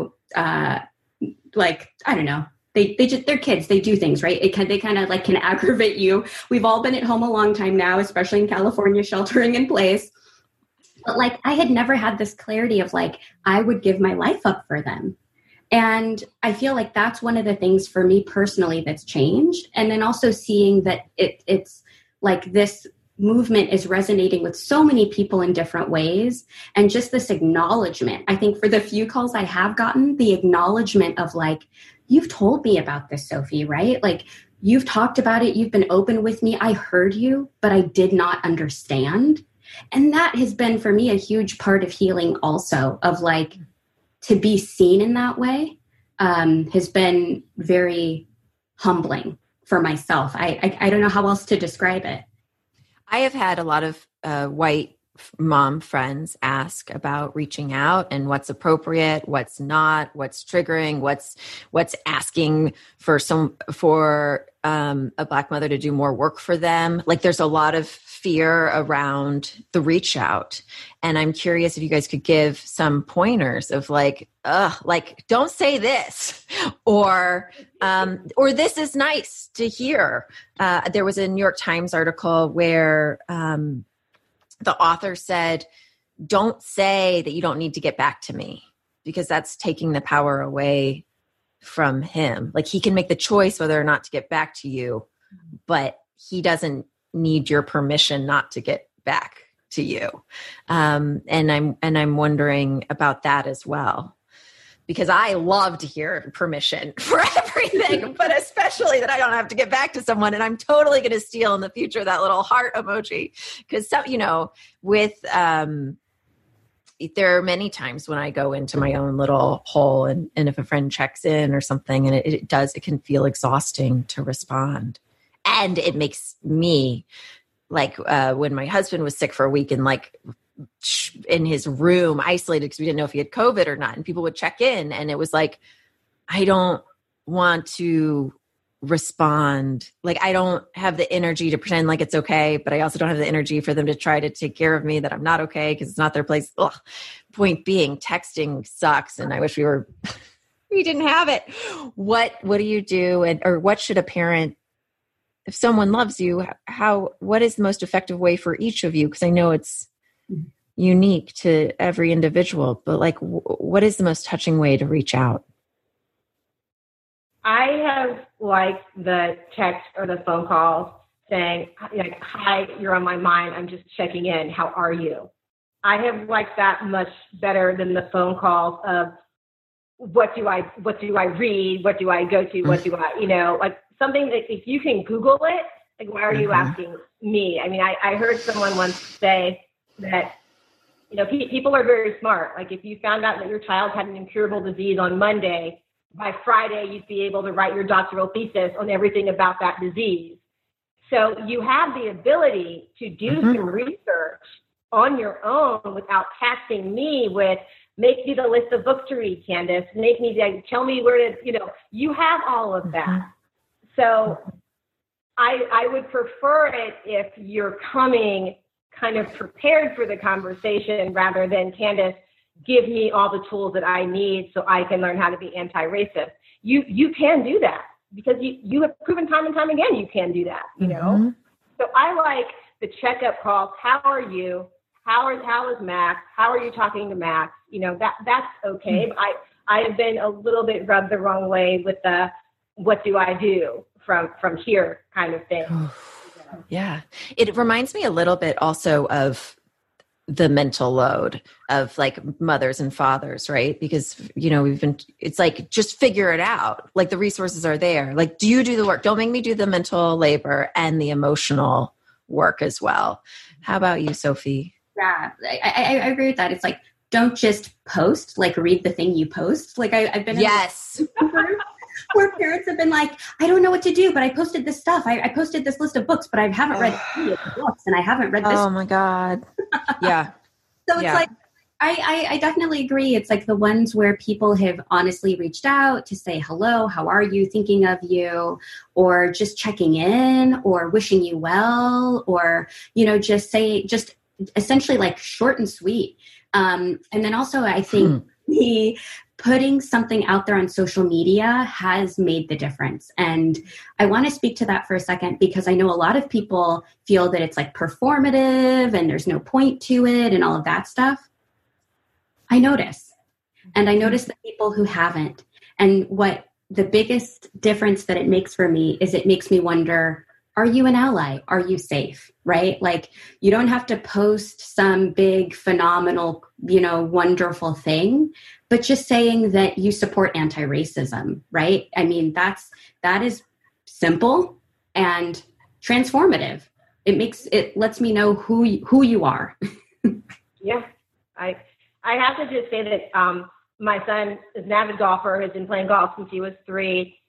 like, I don't know, they're kids. They do things, right? They kind of like can aggravate you. We've all been at home a long time now, especially in California, sheltering in place. But like, I had never had this clarity of like, I would give my life up for them. And I feel like that's one of the things for me personally that's changed. And then also seeing that it's like this movement is resonating with so many people in different ways. And just this acknowledgement, I think for the few calls I have gotten, the acknowledgement of like, you've told me about this, Sophie, right? Like you've talked about it. You've been open with me. I heard you, but I did not understand. And that has been for me a huge part of healing also, of like, to be seen in that way has been very humbling for myself. I don't know how else to describe it. I have had a lot of white mom friends ask about reaching out and what's appropriate, what's not, what's triggering, what's asking for a Black mother to do more work for them. Like there's a lot of fear around the reach out. And I'm curious if you guys could give some pointers of like, don't say this or this is nice to hear. There was a New York Times article where the author said, don't say that you don't need to get back to me because that's taking the power away from him. Like he can make the choice whether or not to get back to you, but he doesn't need your permission not to get back to you. And I'm wondering about that as well, because I love to hear permission for everything, but especially that I don't have to get back to someone. And I'm totally going to steal in the future that little heart emoji. Because, there are many times when I go into my own little hole and if a friend checks in or something, and it can feel exhausting to respond. And it makes me like when my husband was sick for a week and like in his room isolated because we didn't know if he had COVID or not. And people would check in and it was like, I don't want to respond. Like I don't have the energy to pretend like it's okay, but I also don't have the energy for them to try to take care of me that I'm not okay because it's not their place. Ugh. Point being, texting sucks. And I wish we didn't have it. What do you do? Or what should a parent, if someone loves you, what is the most effective way for each of you? Because I know it's unique to every individual, but like, what is the most touching way to reach out? I have liked the text or the phone calls saying, like, hi, you're on my mind. I'm just checking in. How are you? I have liked that much better than the phone calls of, what do I read? What do I go to? What do I, like something that if you can Google it, like, why are you asking me? I mean, I heard someone once say that, people are very smart. Like if you found out that your child had an incurable disease on Monday, by Friday, you'd be able to write your doctoral thesis on everything about that disease. So you have the ability to do some research on your own without tasking me with, make me the list of books to read, Candace. Tell me where to, you have all of that. So I would prefer it if you're coming kind of prepared for the conversation rather than, Candace, give me all the tools that I need so I can learn how to be anti-racist. You can do that because you have proven time and time again you can do that, So I like the checkup calls. How are you? How is Max? How are you talking to Max? That's okay. But I have been a little bit rubbed the wrong way with the what do I do from here kind of thing. Yeah. It reminds me a little bit also of the mental load of like mothers and fathers, right? Because, it's like, just figure it out. Like the resources are there. Like, do you do the work? Don't make me do the mental labor and the emotional work as well. How about you, Sophie? Yeah, I agree with that. It's like, don't just post, like read the thing you post. Like I've been where parents have been like, I don't know what to do, but I posted this stuff. I posted this list of books, but I haven't read any of the books and I haven't read this. Oh my God. Yeah. So it's like, I definitely agree. It's like the ones where people have honestly reached out to say, hello, how are you, thinking of you, or just checking in or wishing you well, or, just essentially like short and sweet. And then also I think putting something out there on social media has made the difference. And I want to speak to that for a second because I know a lot of people feel that it's like performative and there's no point to it and all of that stuff. I notice. And I notice the people who haven't. And what the biggest difference that it makes for me is it makes me wonder, are you an ally? Are you safe? Right? Like you don't have to post some big, phenomenal, wonderful thing, but just saying that you support anti-racism, right? I mean, that is simple and transformative. It lets me know who you are. Yeah. I have to just say that my son is an avid golfer, has been playing golf since he was 3.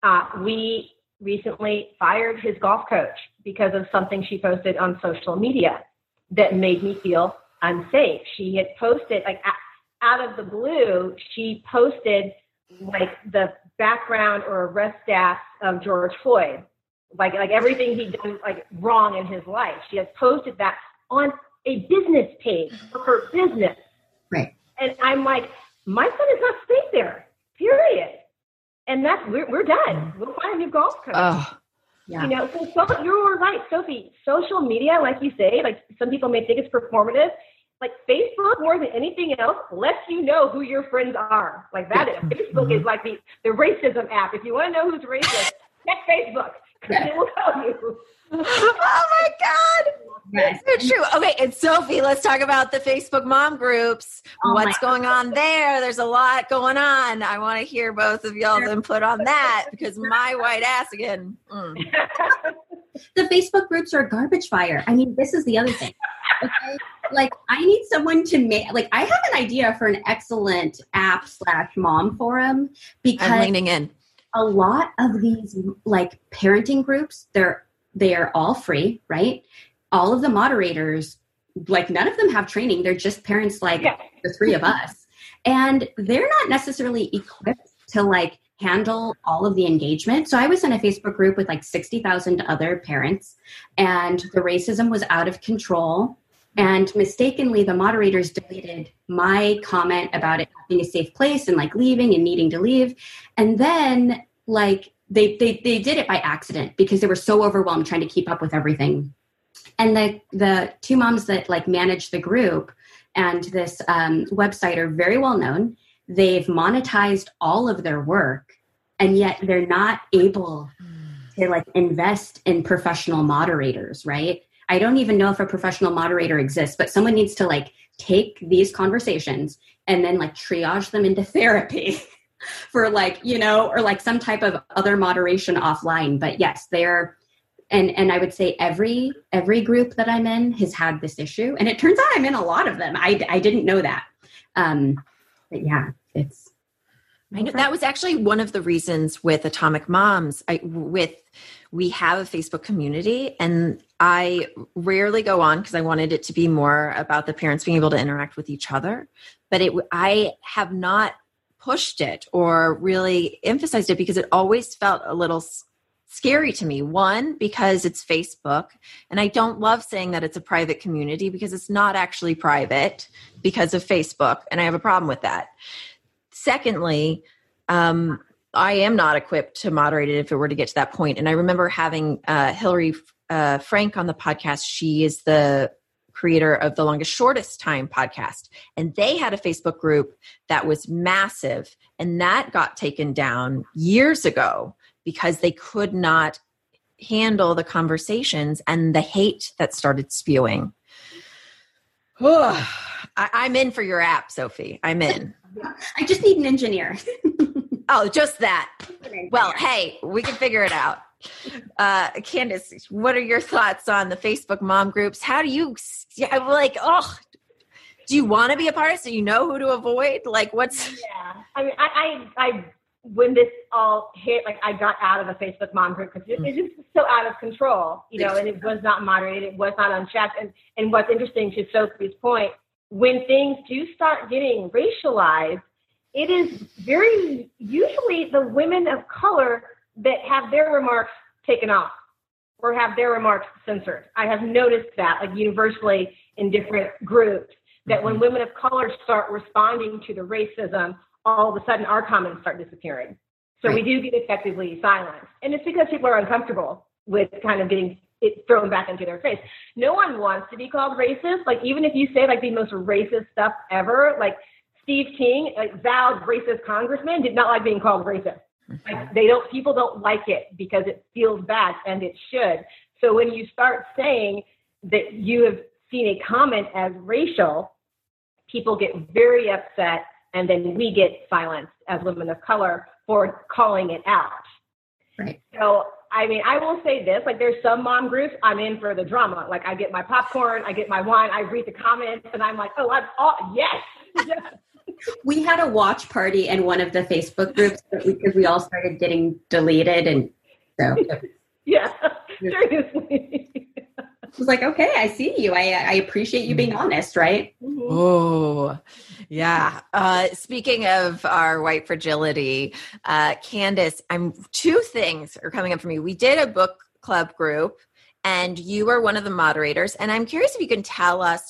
We recently fired his golf coach because of something she posted on social media that made me feel unsafe. She had posted, like out of the blue, she posted like the background or arrest stats of George Floyd, like everything he'd done like wrong in his life. She has posted that on a business page for her business. Right. And I'm like, my son is not safe there, period. And we're done. We'll find a new golf coach. Oh, yeah. So you're right, Sophie. Social media, like you say, like some people may think it's performative. Like Facebook, more than anything else, lets you know who your friends are. Like that is. Facebook is like the racism app. If you want to know who's racist, check Facebook because it will tell you. Oh my God. Yes. It's true. Okay, and Sophie, let's talk about the Facebook mom groups. What's going on there? There's a lot going on. I want to hear both of y'all's input on that because my white ass again. The Facebook groups are a garbage fire. I mean, this is the other thing. Okay? Like, I need someone to make, like, I have an idea for an excellent app/mom forum because I'm leaning in. A lot of these, like, parenting groups, they are all free, right? All of the moderators, like none of them have training. They're just parents like the 3 of us. And they're not necessarily equipped to like handle all of the engagement. So I was in a Facebook group with like 60,000 other parents and the racism was out of control. And mistakenly, the moderators deleted my comment about it being a safe place and like leaving and needing to leave. And then like they did it by accident because they were so overwhelmed trying to keep up with everything. And the 2 moms that like manage the group and this website are very well known. They've monetized all of their work, and yet they're not able to like invest in professional moderators, right? I don't even know if a professional moderator exists, but someone needs to like take these conversations and then like triage them into therapy for like, or like some type of other moderation offline. But yes, they're, and I would say every group that I'm in has had this issue. And it turns out I'm in a lot of them. I didn't know that. But yeah, I know that was actually one of the reasons with Atomic Moms. We have a Facebook community, and I rarely go on because I wanted it to be more about the parents being able to interact with each other. But I have not pushed it or really emphasized it because it always felt a little scary to me. One, because it's Facebook, and I don't love saying that it's a private community because it's not actually private because of Facebook, and I have a problem with that. Secondly, I am not equipped to moderate it if it were to get to that point. And I remember having Hillary Frank on the podcast. She is the creator of the Longest Shortest Time podcast. And they had a Facebook group that was massive. And that got taken down years ago because they could not handle the conversations and the hate that started spewing. I'm in for your app, Sophie. I'm in. I just need an engineer. Oh, just that. Well, hey, we can figure it out. Candace, what are your thoughts on the Facebook mom groups? How do you, I'm like, do you want to be a part of it so you know who to avoid? Like what's... Yeah. I mean, I when this all hit, like I got out of the Facebook mom group because it was just so out of control, and it was not moderated. It was not unchecked. And what's interesting to Sophie's point, when things do start getting racialized, it is very usually the women of color that have their remarks taken off or have their remarks censored. I have noticed that like universally in different groups, that when women of color start responding to the racism, all of a sudden our comments start disappearing. So we do get effectively silenced. And it's because people are uncomfortable with kind of getting it thrown back into their face. No one wants to be called racist. Like even if you say like the most racist stuff ever, like Steve King, like vowed racist congressman, did not like being called racist. Like people don't like it because it feels bad, and it should. So when you start saying that you have seen a comment as racial, people get very upset, and then we get silenced as women of color for calling it out. Right. So, I mean, I will say this, like there's some mom groups I'm in for the drama. Like I get my popcorn, I get my wine, I read the comments, and I'm like, yes. We had a watch party in one of the Facebook groups because we all started getting deleted. And so. Yeah, seriously. I was like, okay, I see you. I appreciate you being honest, right? Oh, yeah. Speaking of our white fragility, Candace, two things are coming up for me. We did a book club group, and you are one of the moderators. And I'm curious if you can tell us,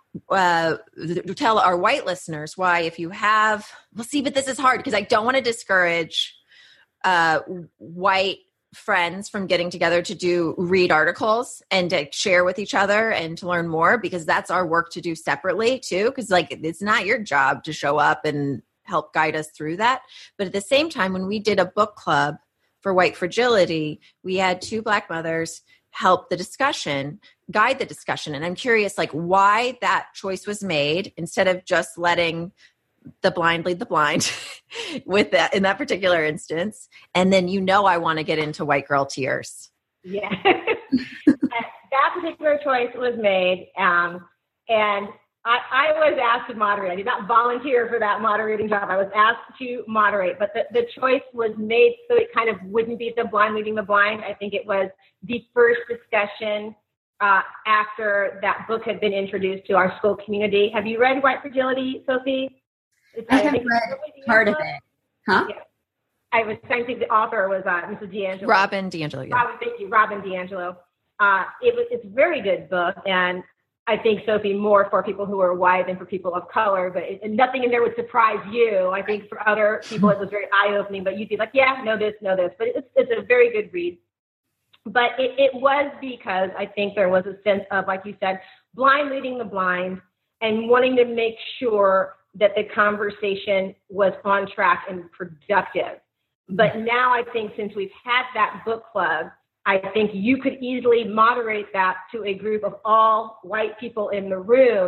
tell our white listeners why, if you have, but this is hard because I don't want to discourage white friends from getting together to read articles and to share with each other and to learn more, because that's our work to do separately too. Because like, it's not your job to show up and help guide us through that. But at the same time, when we did a book club for white fragility, we had two Black mothers help the discussion, guide the discussion. And I'm curious, like, why that choice was made instead of just letting the blind lead the blind with that in that particular instance. And then, I want to get into white girl tears. Yeah. That particular choice was made. And I was asked to moderate. I did not volunteer for that moderating job. I was asked to moderate, but the choice was made so it kind of wouldn't be the blind leading the blind. I think it was the first discussion after that book had been introduced to our school community. Have you read White Fragility, Sophie? I have read part of it. Huh? Yeah. I think the author was Mrs. D'Angelo. Robin D'Angelo. Yeah. Thank you, Robin D'Angelo. It's a very good book, and I think, Sophie, more for people who are white than for people of color, but nothing in there would surprise you. I think for other people it was very eye-opening, but you'd be like, yeah, know this. But it's a very good read. But it was because I think there was a sense of, like you said, blind leading the blind and wanting to make sure that the conversation was on track and productive. But now I think since we've had that book club, I think you could easily moderate that to a group of all white people in the room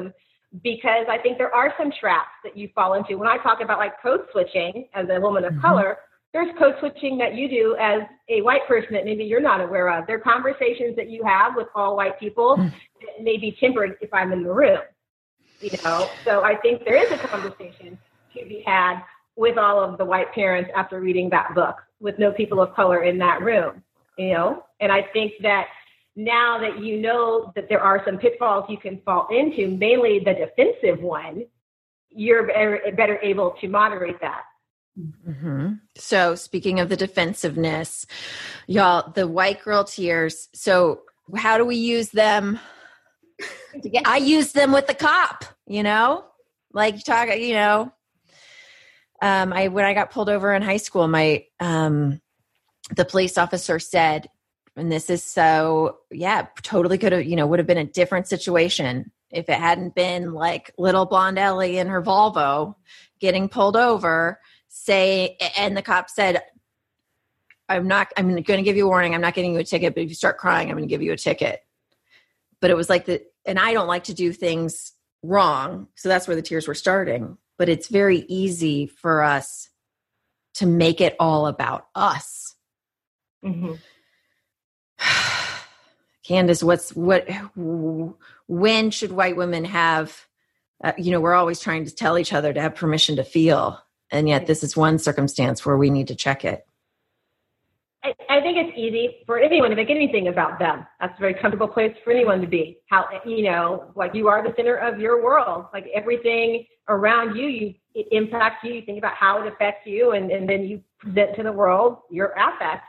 because I think there are some traps that you fall into. When I talk about like code switching as a woman of color, there's code switching that you do as a white person that maybe you're not aware of. There are conversations that you have with all white people that may be tempered if I'm in the room, you know? So I think there is a conversation to be had with all of the white parents after reading that book with no people of color in that room, you know? And I think that now that you know that there are some pitfalls you can fall into, mainly the defensive one, you're better able to moderate that. Mm-hmm. So speaking of the defensive-ness, y'all, the white girl tears. So how do we use them? I use them with the cop, you know, like talk, you know, when I got pulled over in high school, the police officer said, and this is so, yeah, totally could have, you know, would have been a different situation if it hadn't been like little blonde Ellie in her Volvo getting pulled over. And the cop said, I'm going to give you a warning. I'm not getting you a ticket, but if you start crying, I'm going to give you a ticket. But it was like and I don't like to do things wrong. So that's where the tears were starting. But it's very easy for us to make it all about us. Mm-hmm. Candace, when should white women have, you know, we're always trying to tell each other to have permission to feel. And yet this is one circumstance where we need to check it. I think it's easy for anyone to make anything about them. That's a very comfortable place for anyone to be. How, you know, like you are the center of your world. Like everything around you, it impacts you. You think about how it affects you, and then you present to the world your affect.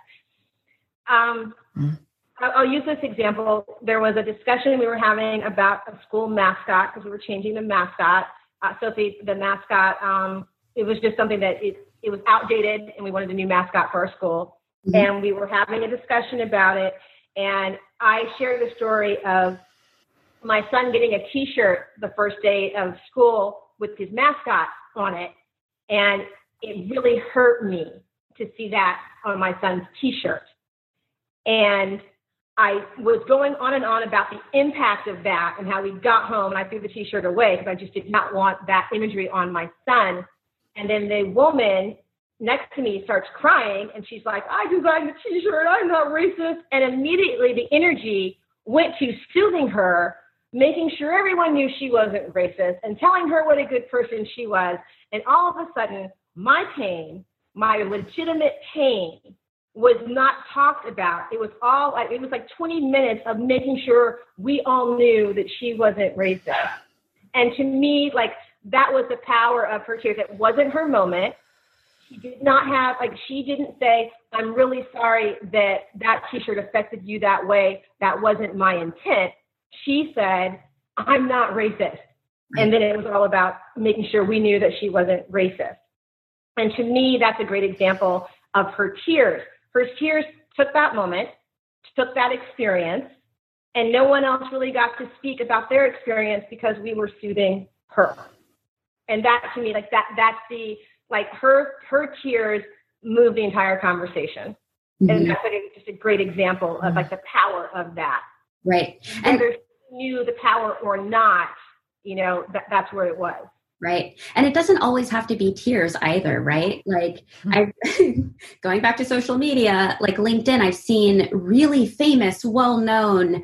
I'll use this example. There was a discussion we were having about a school mascot because we were changing the mascot. Sophie, the mascot, it was just something that it was outdated, and we wanted a new mascot for our school. Mm-hmm. And we were having a discussion about it. And I shared the story of my son getting a T-shirt the first day of school with his mascot on it. And it really hurt me to see that on my son's T-shirt. And I was going on and on about the impact of that and how we got home and I threw the T-shirt away because I just did not want that imagery on my son. And then the woman next to me starts crying and she's like, I designed the T-shirt, I'm not racist. And immediately the energy went to soothing her, making sure everyone knew she wasn't racist and telling her what a good person she was. And all of a sudden, my pain, my legitimate pain, was not talked about. It was like 20 minutes of making sure we all knew that she wasn't racist. And to me, like, that was the power of her tears. It wasn't her moment. She did not have, like, she didn't say, I'm really sorry that T-shirt affected you that way. That wasn't my intent. She said, I'm not racist. And then it was all about making sure we knew that she wasn't racist. And to me, that's a great example of her tears. Her tears took that moment, took that experience, and no one else really got to speak about their experience because we were soothing her. And that, to me, like that's the, like her tears moved the entire conversation. Mm-hmm. And that's like just a great example of like the power of that. Right. Whether she knew the power or not, you know, that's where it was. Right. And it doesn't always have to be tears either, right? Like going back to social media, like LinkedIn, I've seen really famous, well-known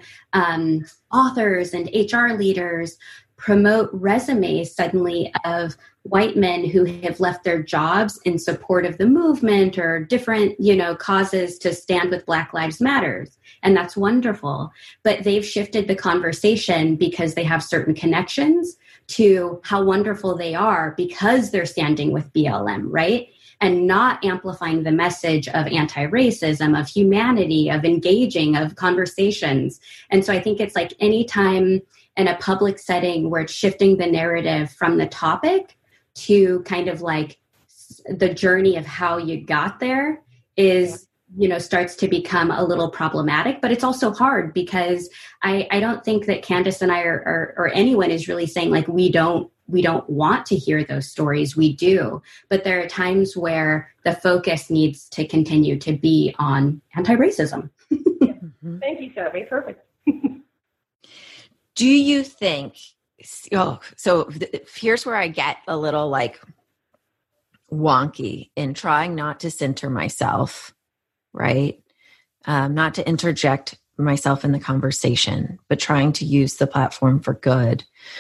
authors and HR leaders promote resumes suddenly of white men who have left their jobs in support of the movement or different, you know, causes to stand with Black Lives Matter. And that's wonderful. But they've shifted the conversation because they have certain connections to how wonderful they are because they're standing with BLM, right? And not amplifying the message of anti-racism, of humanity, of engaging, of conversations. And so I think it's like anytime in a public setting where it's shifting the narrative from the topic to kind of like the journey of how you got there is, you know, starts to become a little problematic. But it's also hard because I don't think that Candace and I or anyone is really saying like we don't want to hear those stories. We do. But there are times where the focus needs to continue to be on anti-racism. Yeah. Thank you, Sophie. Perfect. Do you think Here's where I get a little like wonky in trying not to center myself, right? Not to interject myself in the conversation, but trying to use the platform for good.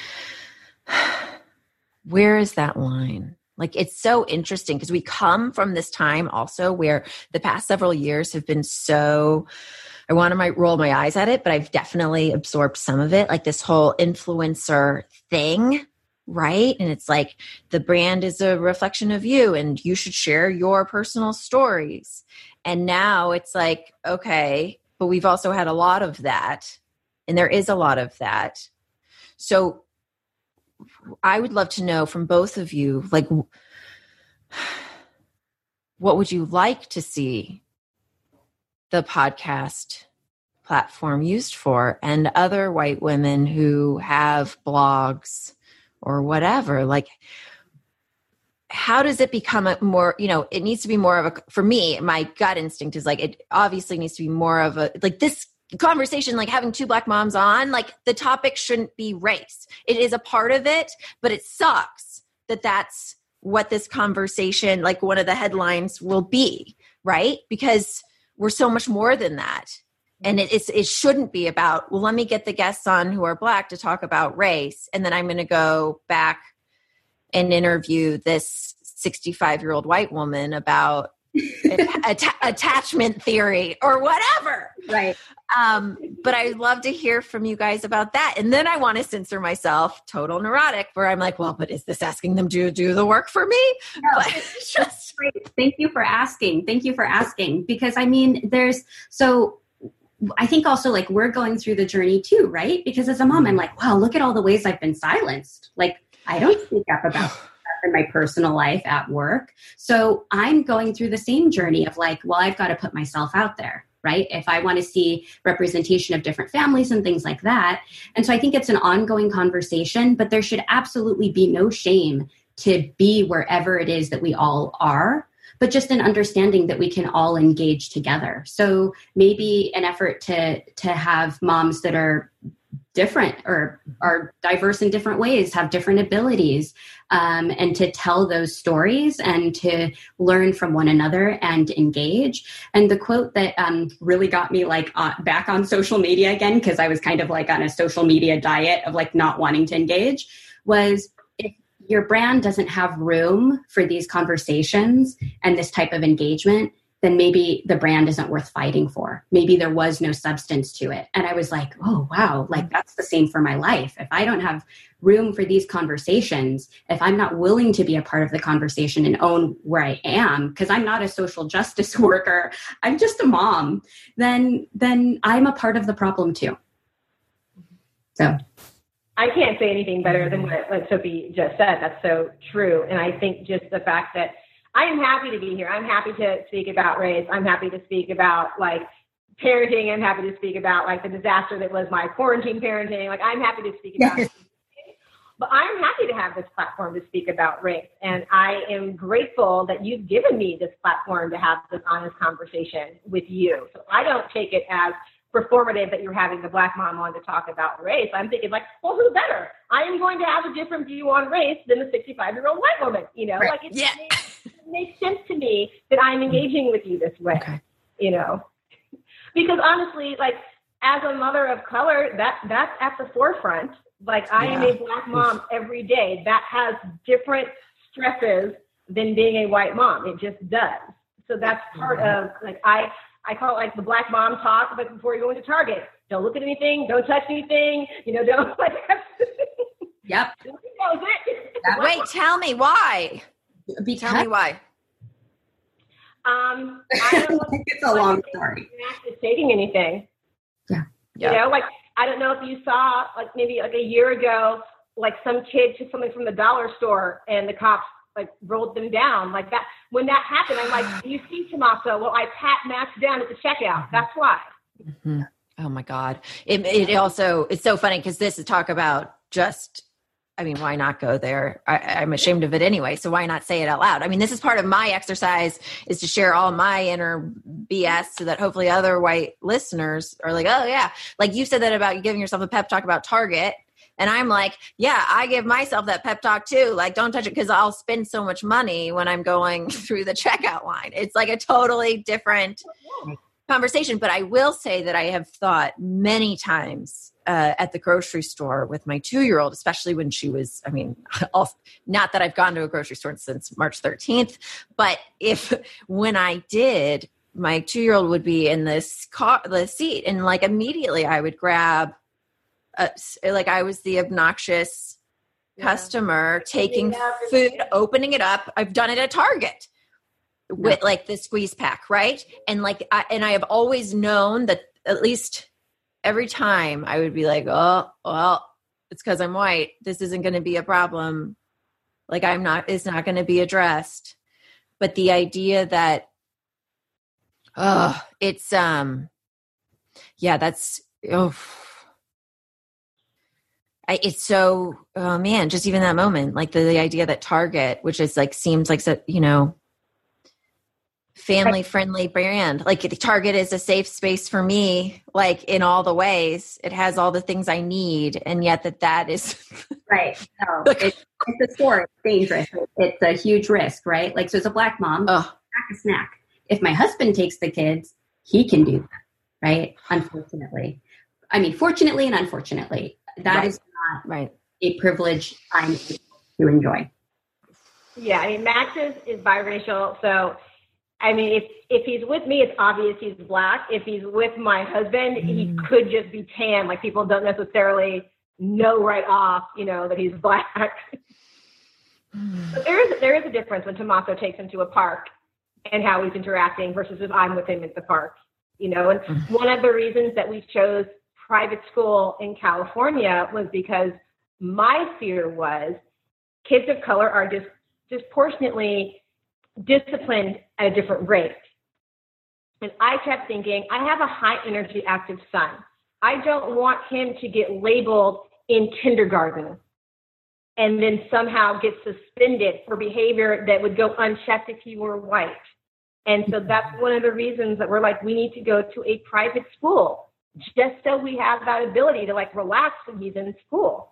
Where is that line? Like, it's so interesting because we come from this time also where the past several years have been so, I want to roll my eyes at it, but I've definitely absorbed some of it, like this whole influencer thing, right? And it's like the brand is a reflection of you and you should share your personal stories. And now it's like, okay, but we've also had a lot of that. And there is a lot of that. So I would love to know from both of you, like, what would you like to see the podcast platform used for, and other white women who have blogs or whatever? Like, how does it become a more, it needs to be more of a, for me, my gut instinct is like, it obviously needs to be more of a, like this conversation, like having two Black moms on, like the topic shouldn't be race. It is a part of it, but it sucks that that's what this conversation, like one of the headlines will be, right? Because we're so much more than that. And it shouldn't be about, well, let me get the guests on who are Black to talk about race. And then I'm going to go back and interview this 65-year-old white woman about attachment theory or whatever. Right. But I'd love to hear from you guys about that. And then I want to censor myself, total neurotic, where I'm like, well, but is this asking them to do the work for me? No, but just great. Thank you for asking. Because I mean, I think also like we're going through the journey too, right? Because as a mom, I'm like, wow, look at all the ways I've been silenced. Like, I don't speak up about stuff in my personal life at work. So I'm going through the same journey of like, well, I've got to put myself out there, right? If I want to see representation of different families and things like that. And so I think it's an ongoing conversation, but there should absolutely be no shame to be wherever it is that we all are, but just an understanding that we can all engage together. So maybe an effort to have moms that are different or are diverse in different ways, have different abilities, and to tell those stories and to learn from one another and engage. And the quote that really got me like back on social media again, because I was kind of like on a social media diet of like not wanting to engage, was, if your brand doesn't have room for these conversations and this type of engagement, then maybe the brand isn't worth fighting for. Maybe there was no substance to it. And I was like, oh, wow, like that's the same for my life. If I don't have room for these conversations, if I'm not willing to be a part of the conversation and own where I am, because I'm not a social justice worker, I'm just a mom, then I'm a part of the problem too. So I can't say anything better than what Sophie just said. That's so true. And I think just the fact that I am happy to be here. I'm happy to speak about race. I'm happy to speak about like parenting. I'm happy to speak about like the disaster that was my quarantine parenting. Like, I'm happy to speak about it. But I'm happy to have this platform to speak about race. And I am grateful that you've given me this platform to have this honest conversation with you. So I don't take it as performative that you're having the Black mom on to talk about race. I'm thinking like, well, who better? I am going to have a different view on race than the 65-year-old white woman, right. Like it makes sense to me that I'm engaging with you this way, because honestly, like as a mother of color, that's at the forefront. Like I am a Black mom every day that has different stresses than being a white mom. It just does. So that's part of like, I call it like the Black mom talk, but before you go into Target, don't look at anything, don't touch anything, don't like. Yep. Wait, tell me why. Tell me why. I don't think it's a long story. Actually taking anything. Yeah. Like I don't know if you saw like maybe like a year ago, like some kid took something from the dollar store and the cops like rolled them down like that. When that happened, I'm like, do you see Tommaso? Well, I pat Max down at the checkout. That's why. Mm-hmm. Oh my God. It also, it's so funny because this is talk about just, why not go there? I'm ashamed of it anyway. So why not say it out loud? This is part of my exercise is to share all my inner BS so that hopefully other white listeners are like, oh yeah. Like you said that about giving yourself a pep talk about Target. And I'm like, yeah, I give myself that pep talk too. Like, don't touch it because I'll spend so much money when I'm going through the checkout line. It's like a totally different conversation. But I will say that I have thought many times at the grocery store with my 2-year-old, especially when she was, I mean, not that I've gone to a grocery store since March 13th, but when I did, my 2-year-old would be in the seat, and like immediately I would grab, like I was the obnoxious customer taking food, opening it up. I've done it at Target with like the squeeze pack, right? And like, I have always known that at least every time I would be like, oh, well, it's because I'm white. This isn't going to be a problem. Like it's not going to be addressed. But the idea that, it's, it's so, oh man, just even that moment, like the idea that Target, which is like, seems like, family friendly brand, like Target is a safe space for me, like in all the ways. It has all the things I need. And yet that is right. No, it's a store. It's dangerous. It's a huge risk, right? Like, so as a Black mom, pack a snack. If my husband takes the kids, he can do that, right? Unfortunately. I mean, fortunately and unfortunately, that is not a privilege I'm able to enjoy. Yeah, I mean, Max is biracial, so I mean, if he's with me, it's obvious he's Black. If he's with my husband, he could just be tan. Like, people don't necessarily know right off, that he's Black. But there is a difference when Tommaso takes him to a park and how he's interacting versus if I'm with him at the park, And one of the reasons that we chose private school in California was because my fear was kids of color are disproportionately disciplined at a different rate. And I kept thinking, I have a high energy active son. I don't want him to get labeled in kindergarten and then somehow get suspended for behavior that would go unchecked if he were white. And so that's one of the reasons that we're like, we need to go to a private school just so we have that ability to like relax when he's in school.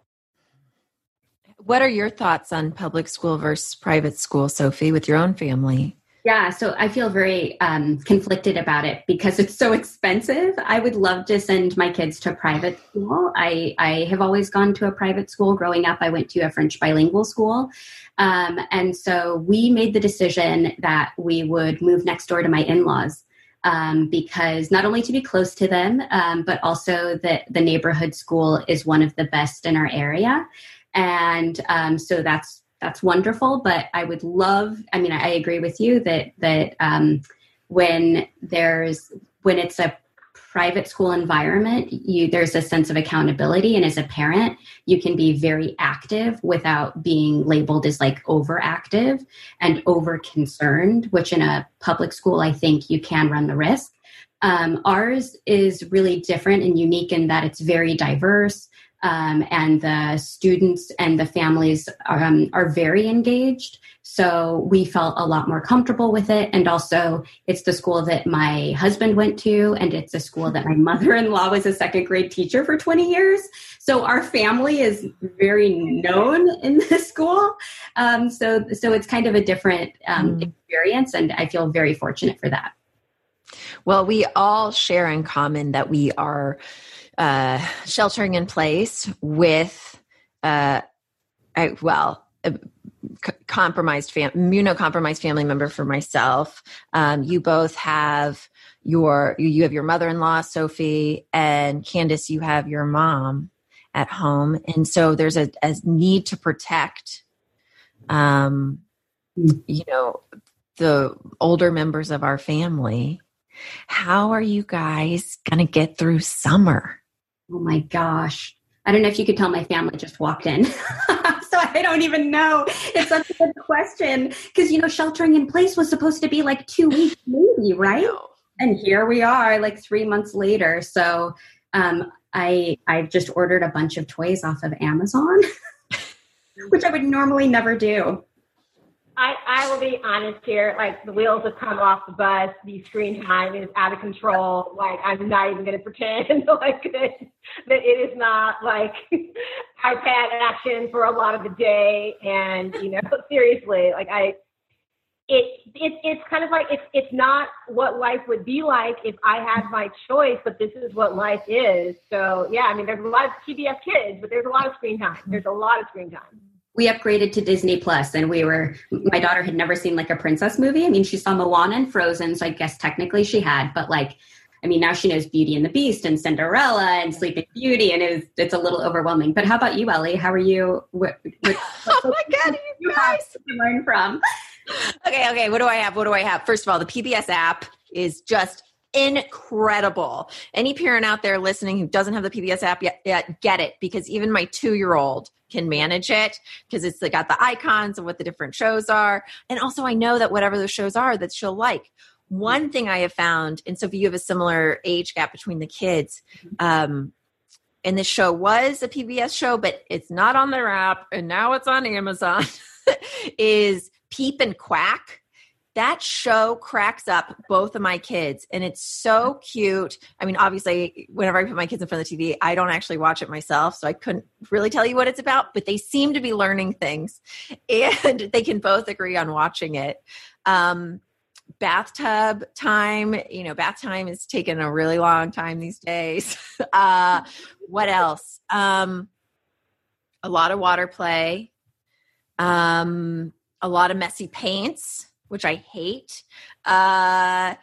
What are your thoughts on public school versus private school, Sophie, with your own family? Yeah, so I feel very conflicted about it because it's so expensive. I would love to send my kids to private school. I have always gone to a private school. Growing up, I went to a French bilingual school. And so we made the decision that we would move next door to my in-laws because not only to be close to them, but also that the neighborhood school is one of the best in our area. And so that's wonderful, but I would love, I agree with you that when it's a private school environment, there's a sense of accountability. And as a parent, you can be very active without being labeled as like overactive and over concerned, which in a public school, I think you can run the risk. Ours is really different and unique in that it's very diverse. And the students and the families are very engaged. So we felt a lot more comfortable with it. And also it's the school that my husband went to, and it's a school that my mother-in-law was a second grade teacher for 20 years. So our family is very known in this school. So it's kind of a different experience, and I feel very fortunate for that. Well, we all share in common that we are sheltering in place with immunocompromised family member for myself. You both have you have your mother-in-law, Sophie, and Candace, you have your mom at home. And so there's a need to protect, the older members of our family. How are you guys going to get through summer? Oh my gosh. I don't know if you could tell my family just walked in. So I don't even know. It's such a good question. Because, sheltering in place was supposed to be like 2 weeks maybe, right? And here we are like 3 months later. So I just ordered a bunch of toys off of Amazon, which I would normally never do. I will be honest here. Like, the wheels have come off the bus. The screen time is out of control. Like, I'm not even going to pretend like that it is not like iPad action for a lot of the day. And, seriously, like it's kind of like, it's not what life would be like if I had my choice, but this is what life is. So yeah, I mean, there's a lot of PBS kids, but there's a lot of screen time. We upgraded to Disney Plus, and my daughter had never seen like a princess movie. I mean, she saw Moana and Frozen, so I guess technically she had, but now she knows Beauty and the Beast and Cinderella and Sleeping Beauty, and it's a little overwhelming. But how about you, Ellie? How are you? Oh my God, you guys! To learn from. Okay. What do I have? First of all, the PBS app is just incredible. Any parent out there listening who doesn't have the PBS app yet, get it, because even my 2-year-old can manage it because it's got the icons of what the different shows are. And also I know that whatever the shows are that she'll like. One thing I have found, and Sophie, you have a similar age gap between the kids, and this show was a PBS show, but it's not on their app, and now it's on Amazon, is Peep and Quack. That show cracks up both of my kids, and it's so cute. I mean, obviously, whenever I put my kids in front of the TV, I don't actually watch it myself, so I couldn't really tell you what it's about, but they seem to be learning things, and they can both agree on watching it. Bathtub time, bath time is taking a really long time these days. What else? A lot of water play, a lot of messy paints, which I hate. And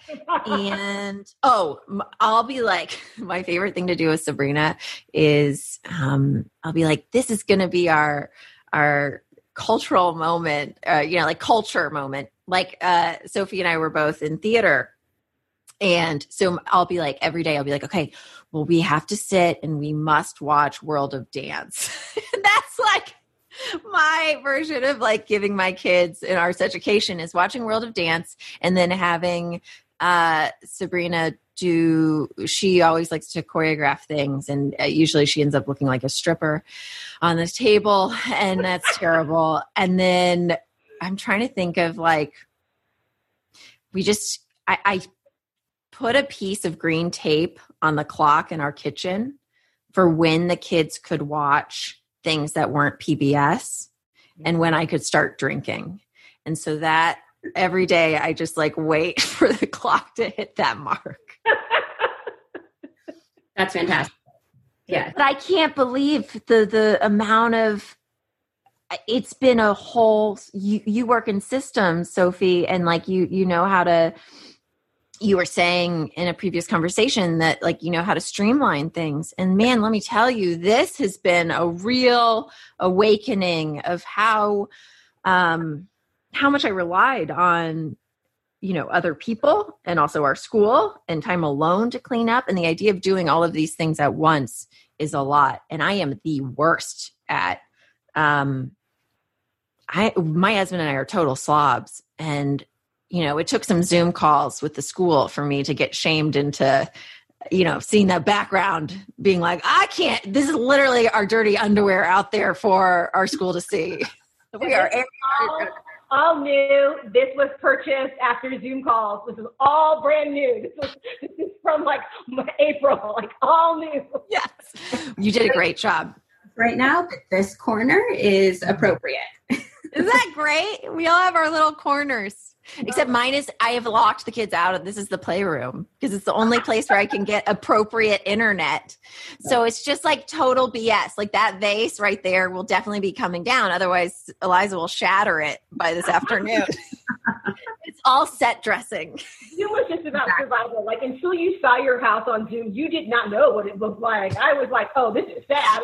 I'll be like, my favorite thing to do with Sabrina is, I'll be like, this is going to be our cultural moment, like culture moment. Like Sophie and I were both in theater. And so I'll be like, every day I'll be like, okay, well, we have to sit and we must watch World of Dance. That's like my version of like giving my kids in arts education is watching World of Dance and then having Sabrina she always likes to choreograph things, and usually she ends up looking like a stripper on this table, and that's terrible. And then I'm trying to think of like, I put a piece of green tape on the clock in our kitchen for when the kids could watch things that weren't PBS and when I could start drinking. And so that every day I just like wait for the clock to hit that mark. That's fantastic. Yeah. But I can't believe the amount of, it's been a whole, you work in systems, Sophie, and like, you know how to, you were saying in a previous conversation that like, you know how to streamline things. And man, let me tell you, this has been a real awakening of how much I relied on, other people and also our school and time alone to clean up. And the idea of doing all of these things at once is a lot. And I am the worst at, my husband and I are total slobs, and it took some Zoom calls with the school for me to get shamed into, seeing that background, being like, I can't, this is literally our dirty underwear out there for our school to see. We are all new. This was purchased after Zoom calls. This is all brand new. This is from like April, like all new. Yes. You did a great job. Right now, this corner is appropriate. Isn't that great? We all have our little corners. Except mine is, I have locked the kids out of, this is the playroom, because it's the only place where I can get appropriate internet. So it's just like total BS. Like that vase right there will definitely be coming down. Otherwise, Eliza will shatter it by this afternoon. It's all set dressing. It was just about survival. Like until you saw your house on Zoom, you did not know what it looked like. I was like, oh, this is sad.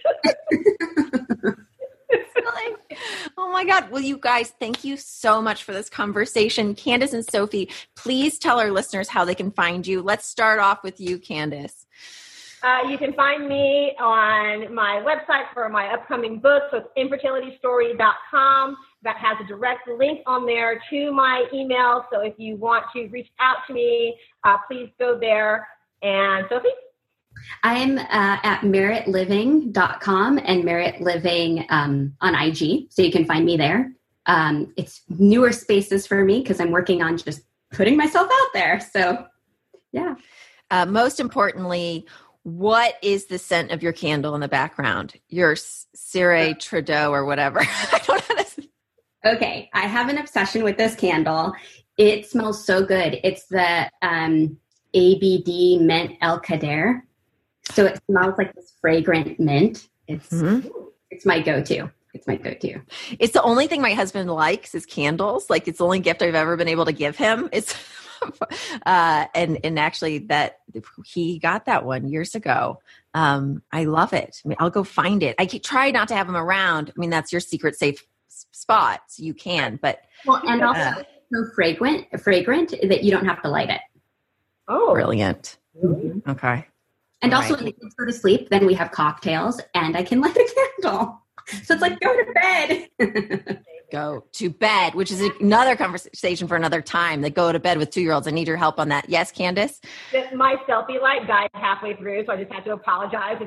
Oh my God. Well, you guys, thank you so much for this conversation. Candace and Sophie, please tell our listeners how they can find you. Let's start off with you, Candace. You can find me on my website for my upcoming book. So it's infertilitystory.com. That has a direct link on there to my email. So if you want to reach out to me, please go there. And Sophie? I'm at meritliving.com and Merit Living on IG. So you can find me there. It's newer spaces for me because I'm working on just putting myself out there. So, yeah. Most importantly, What is the scent of your candle in the background? Your Cire Trudeau or whatever. I don't know. Okay, I have an obsession with this candle. It smells so good. It's the ABD Mint El Kader. So it smells like this fragrant mint. It's my go-to. It's my go-to. It's the only thing my husband likes is candles. Like it's the only gift I've ever been able to give him. It's and actually that he got that one years ago. I love it. I mean, I'll go find it. I try not to have him around. I mean, that's your secret safe spot. So you can, but and also so fragrant that you don't have to light it. Oh, brilliant. Mm-hmm. Okay. And also when the kids go to sleep, then we have cocktails and I can light a candle. So it's like, go to bed. Go to bed, which is another conversation for another time. They go to bed with 2-year-olds. I need your help on that. Yes, Candace? My selfie light died halfway through, so I just had to apologize.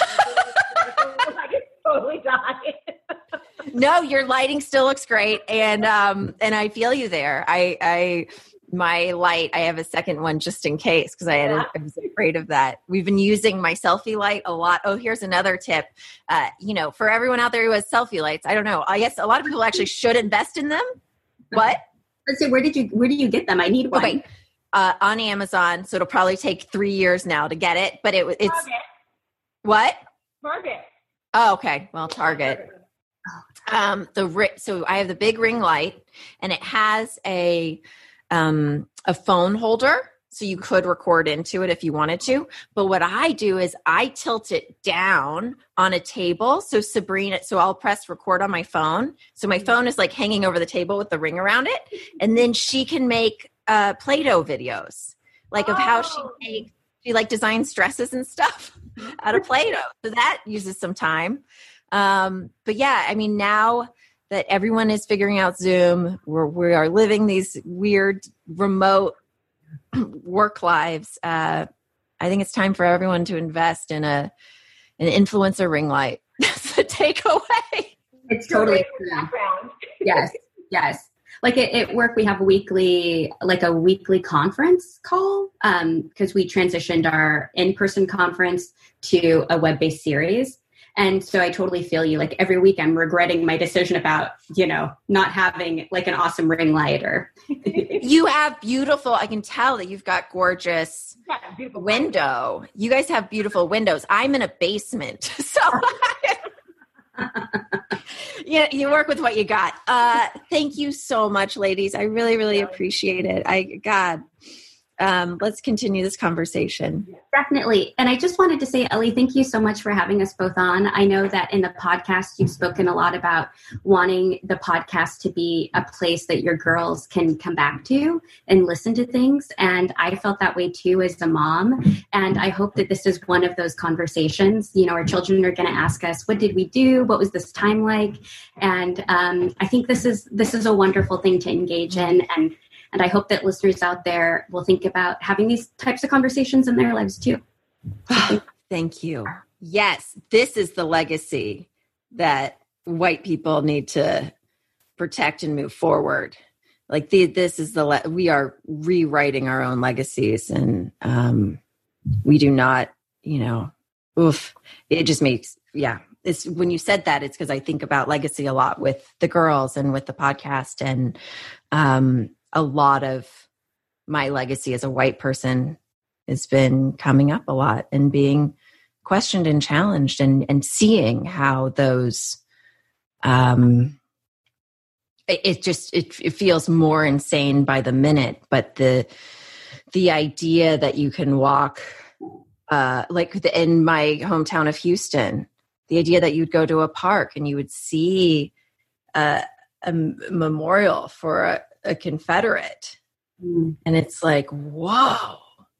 It's totally died. No, your lighting still looks great. And I feel you there. My light, I have a second one just in case because I was afraid of that. We've been using my selfie light a lot. Oh, here's another tip. For everyone out there who has selfie lights, I don't know. I guess a lot of people actually should invest in them. What? Let's say, where do you get them? I need one. Okay. On Amazon. So it'll probably take 3 years now to get it, but it's Target. What? Target. Oh, okay. Well, Target. So I have the big ring light and it has a phone holder, so you could record into it if you wanted to. But what I do is I tilt it down on a table. So I'll press record on my phone. So my phone is like hanging over the table with the ring around it. And then she can make Play-Doh videos, like of how she designs dresses and stuff out of Play-Doh. So that uses some time. But yeah, I mean, now that everyone is figuring out Zoom, we are living these weird remote work lives. I think it's time for everyone to invest in an influencer ring light. That's the takeaway. It's totally true. Yes. Like at work, we have a weekly conference call because we transitioned our in-person conference to a web-based series. And so I totally feel you. Like every week I'm regretting my decision about, not having like an awesome ring light or. You have I can tell that you've got gorgeous window. You guys have beautiful windows. I'm in a basement. So you work with what you got. Thank you so much, ladies. I really, really appreciate it. Let's continue this conversation. Definitely. And I just wanted to say, Ellie, thank you so much for having us both on. I know that in the podcast, you've spoken a lot about wanting the podcast to be a place that your girls can come back to and listen to things. And I felt that way too as a mom. And I hope that this is one of those conversations. Our children are going to ask us, what did we do? What was this time like? And I think this is a wonderful thing to engage in. And I hope that listeners out there will think about having these types of conversations in their lives too. Thank you. Yes, this is the legacy that white people need to protect and move forward. Like we are rewriting our own legacies, and we do not, it just makes, It's when you said that, it's because I think about legacy a lot with the girls and with the podcast, and a lot of my legacy as a white person has been coming up a lot and being questioned and challenged and seeing how those, it feels more insane by the minute, but the idea that you can walk, in my hometown of Houston, the idea that you'd go to a park and you would see a memorial for a Confederate. And it's like, whoa,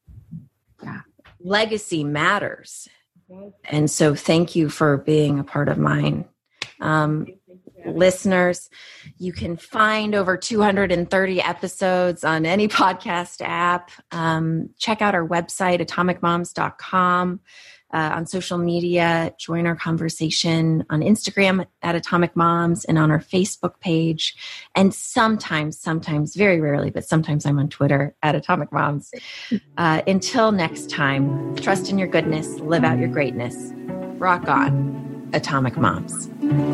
legacy matters. And so thank you for being a part of mine. listeners. You can find over 230 episodes on any podcast app. Check out our website, atomicmoms.com. On social media, join our conversation on Instagram at Atomic Moms and on our Facebook page. And sometimes, very rarely, but sometimes I'm on Twitter at Atomic Moms. Until next time, trust in your goodness, live out your greatness. Rock on, Atomic Moms.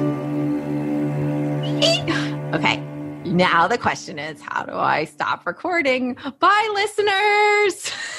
Okay, now the question is, how do I stop recording? Bye, listeners.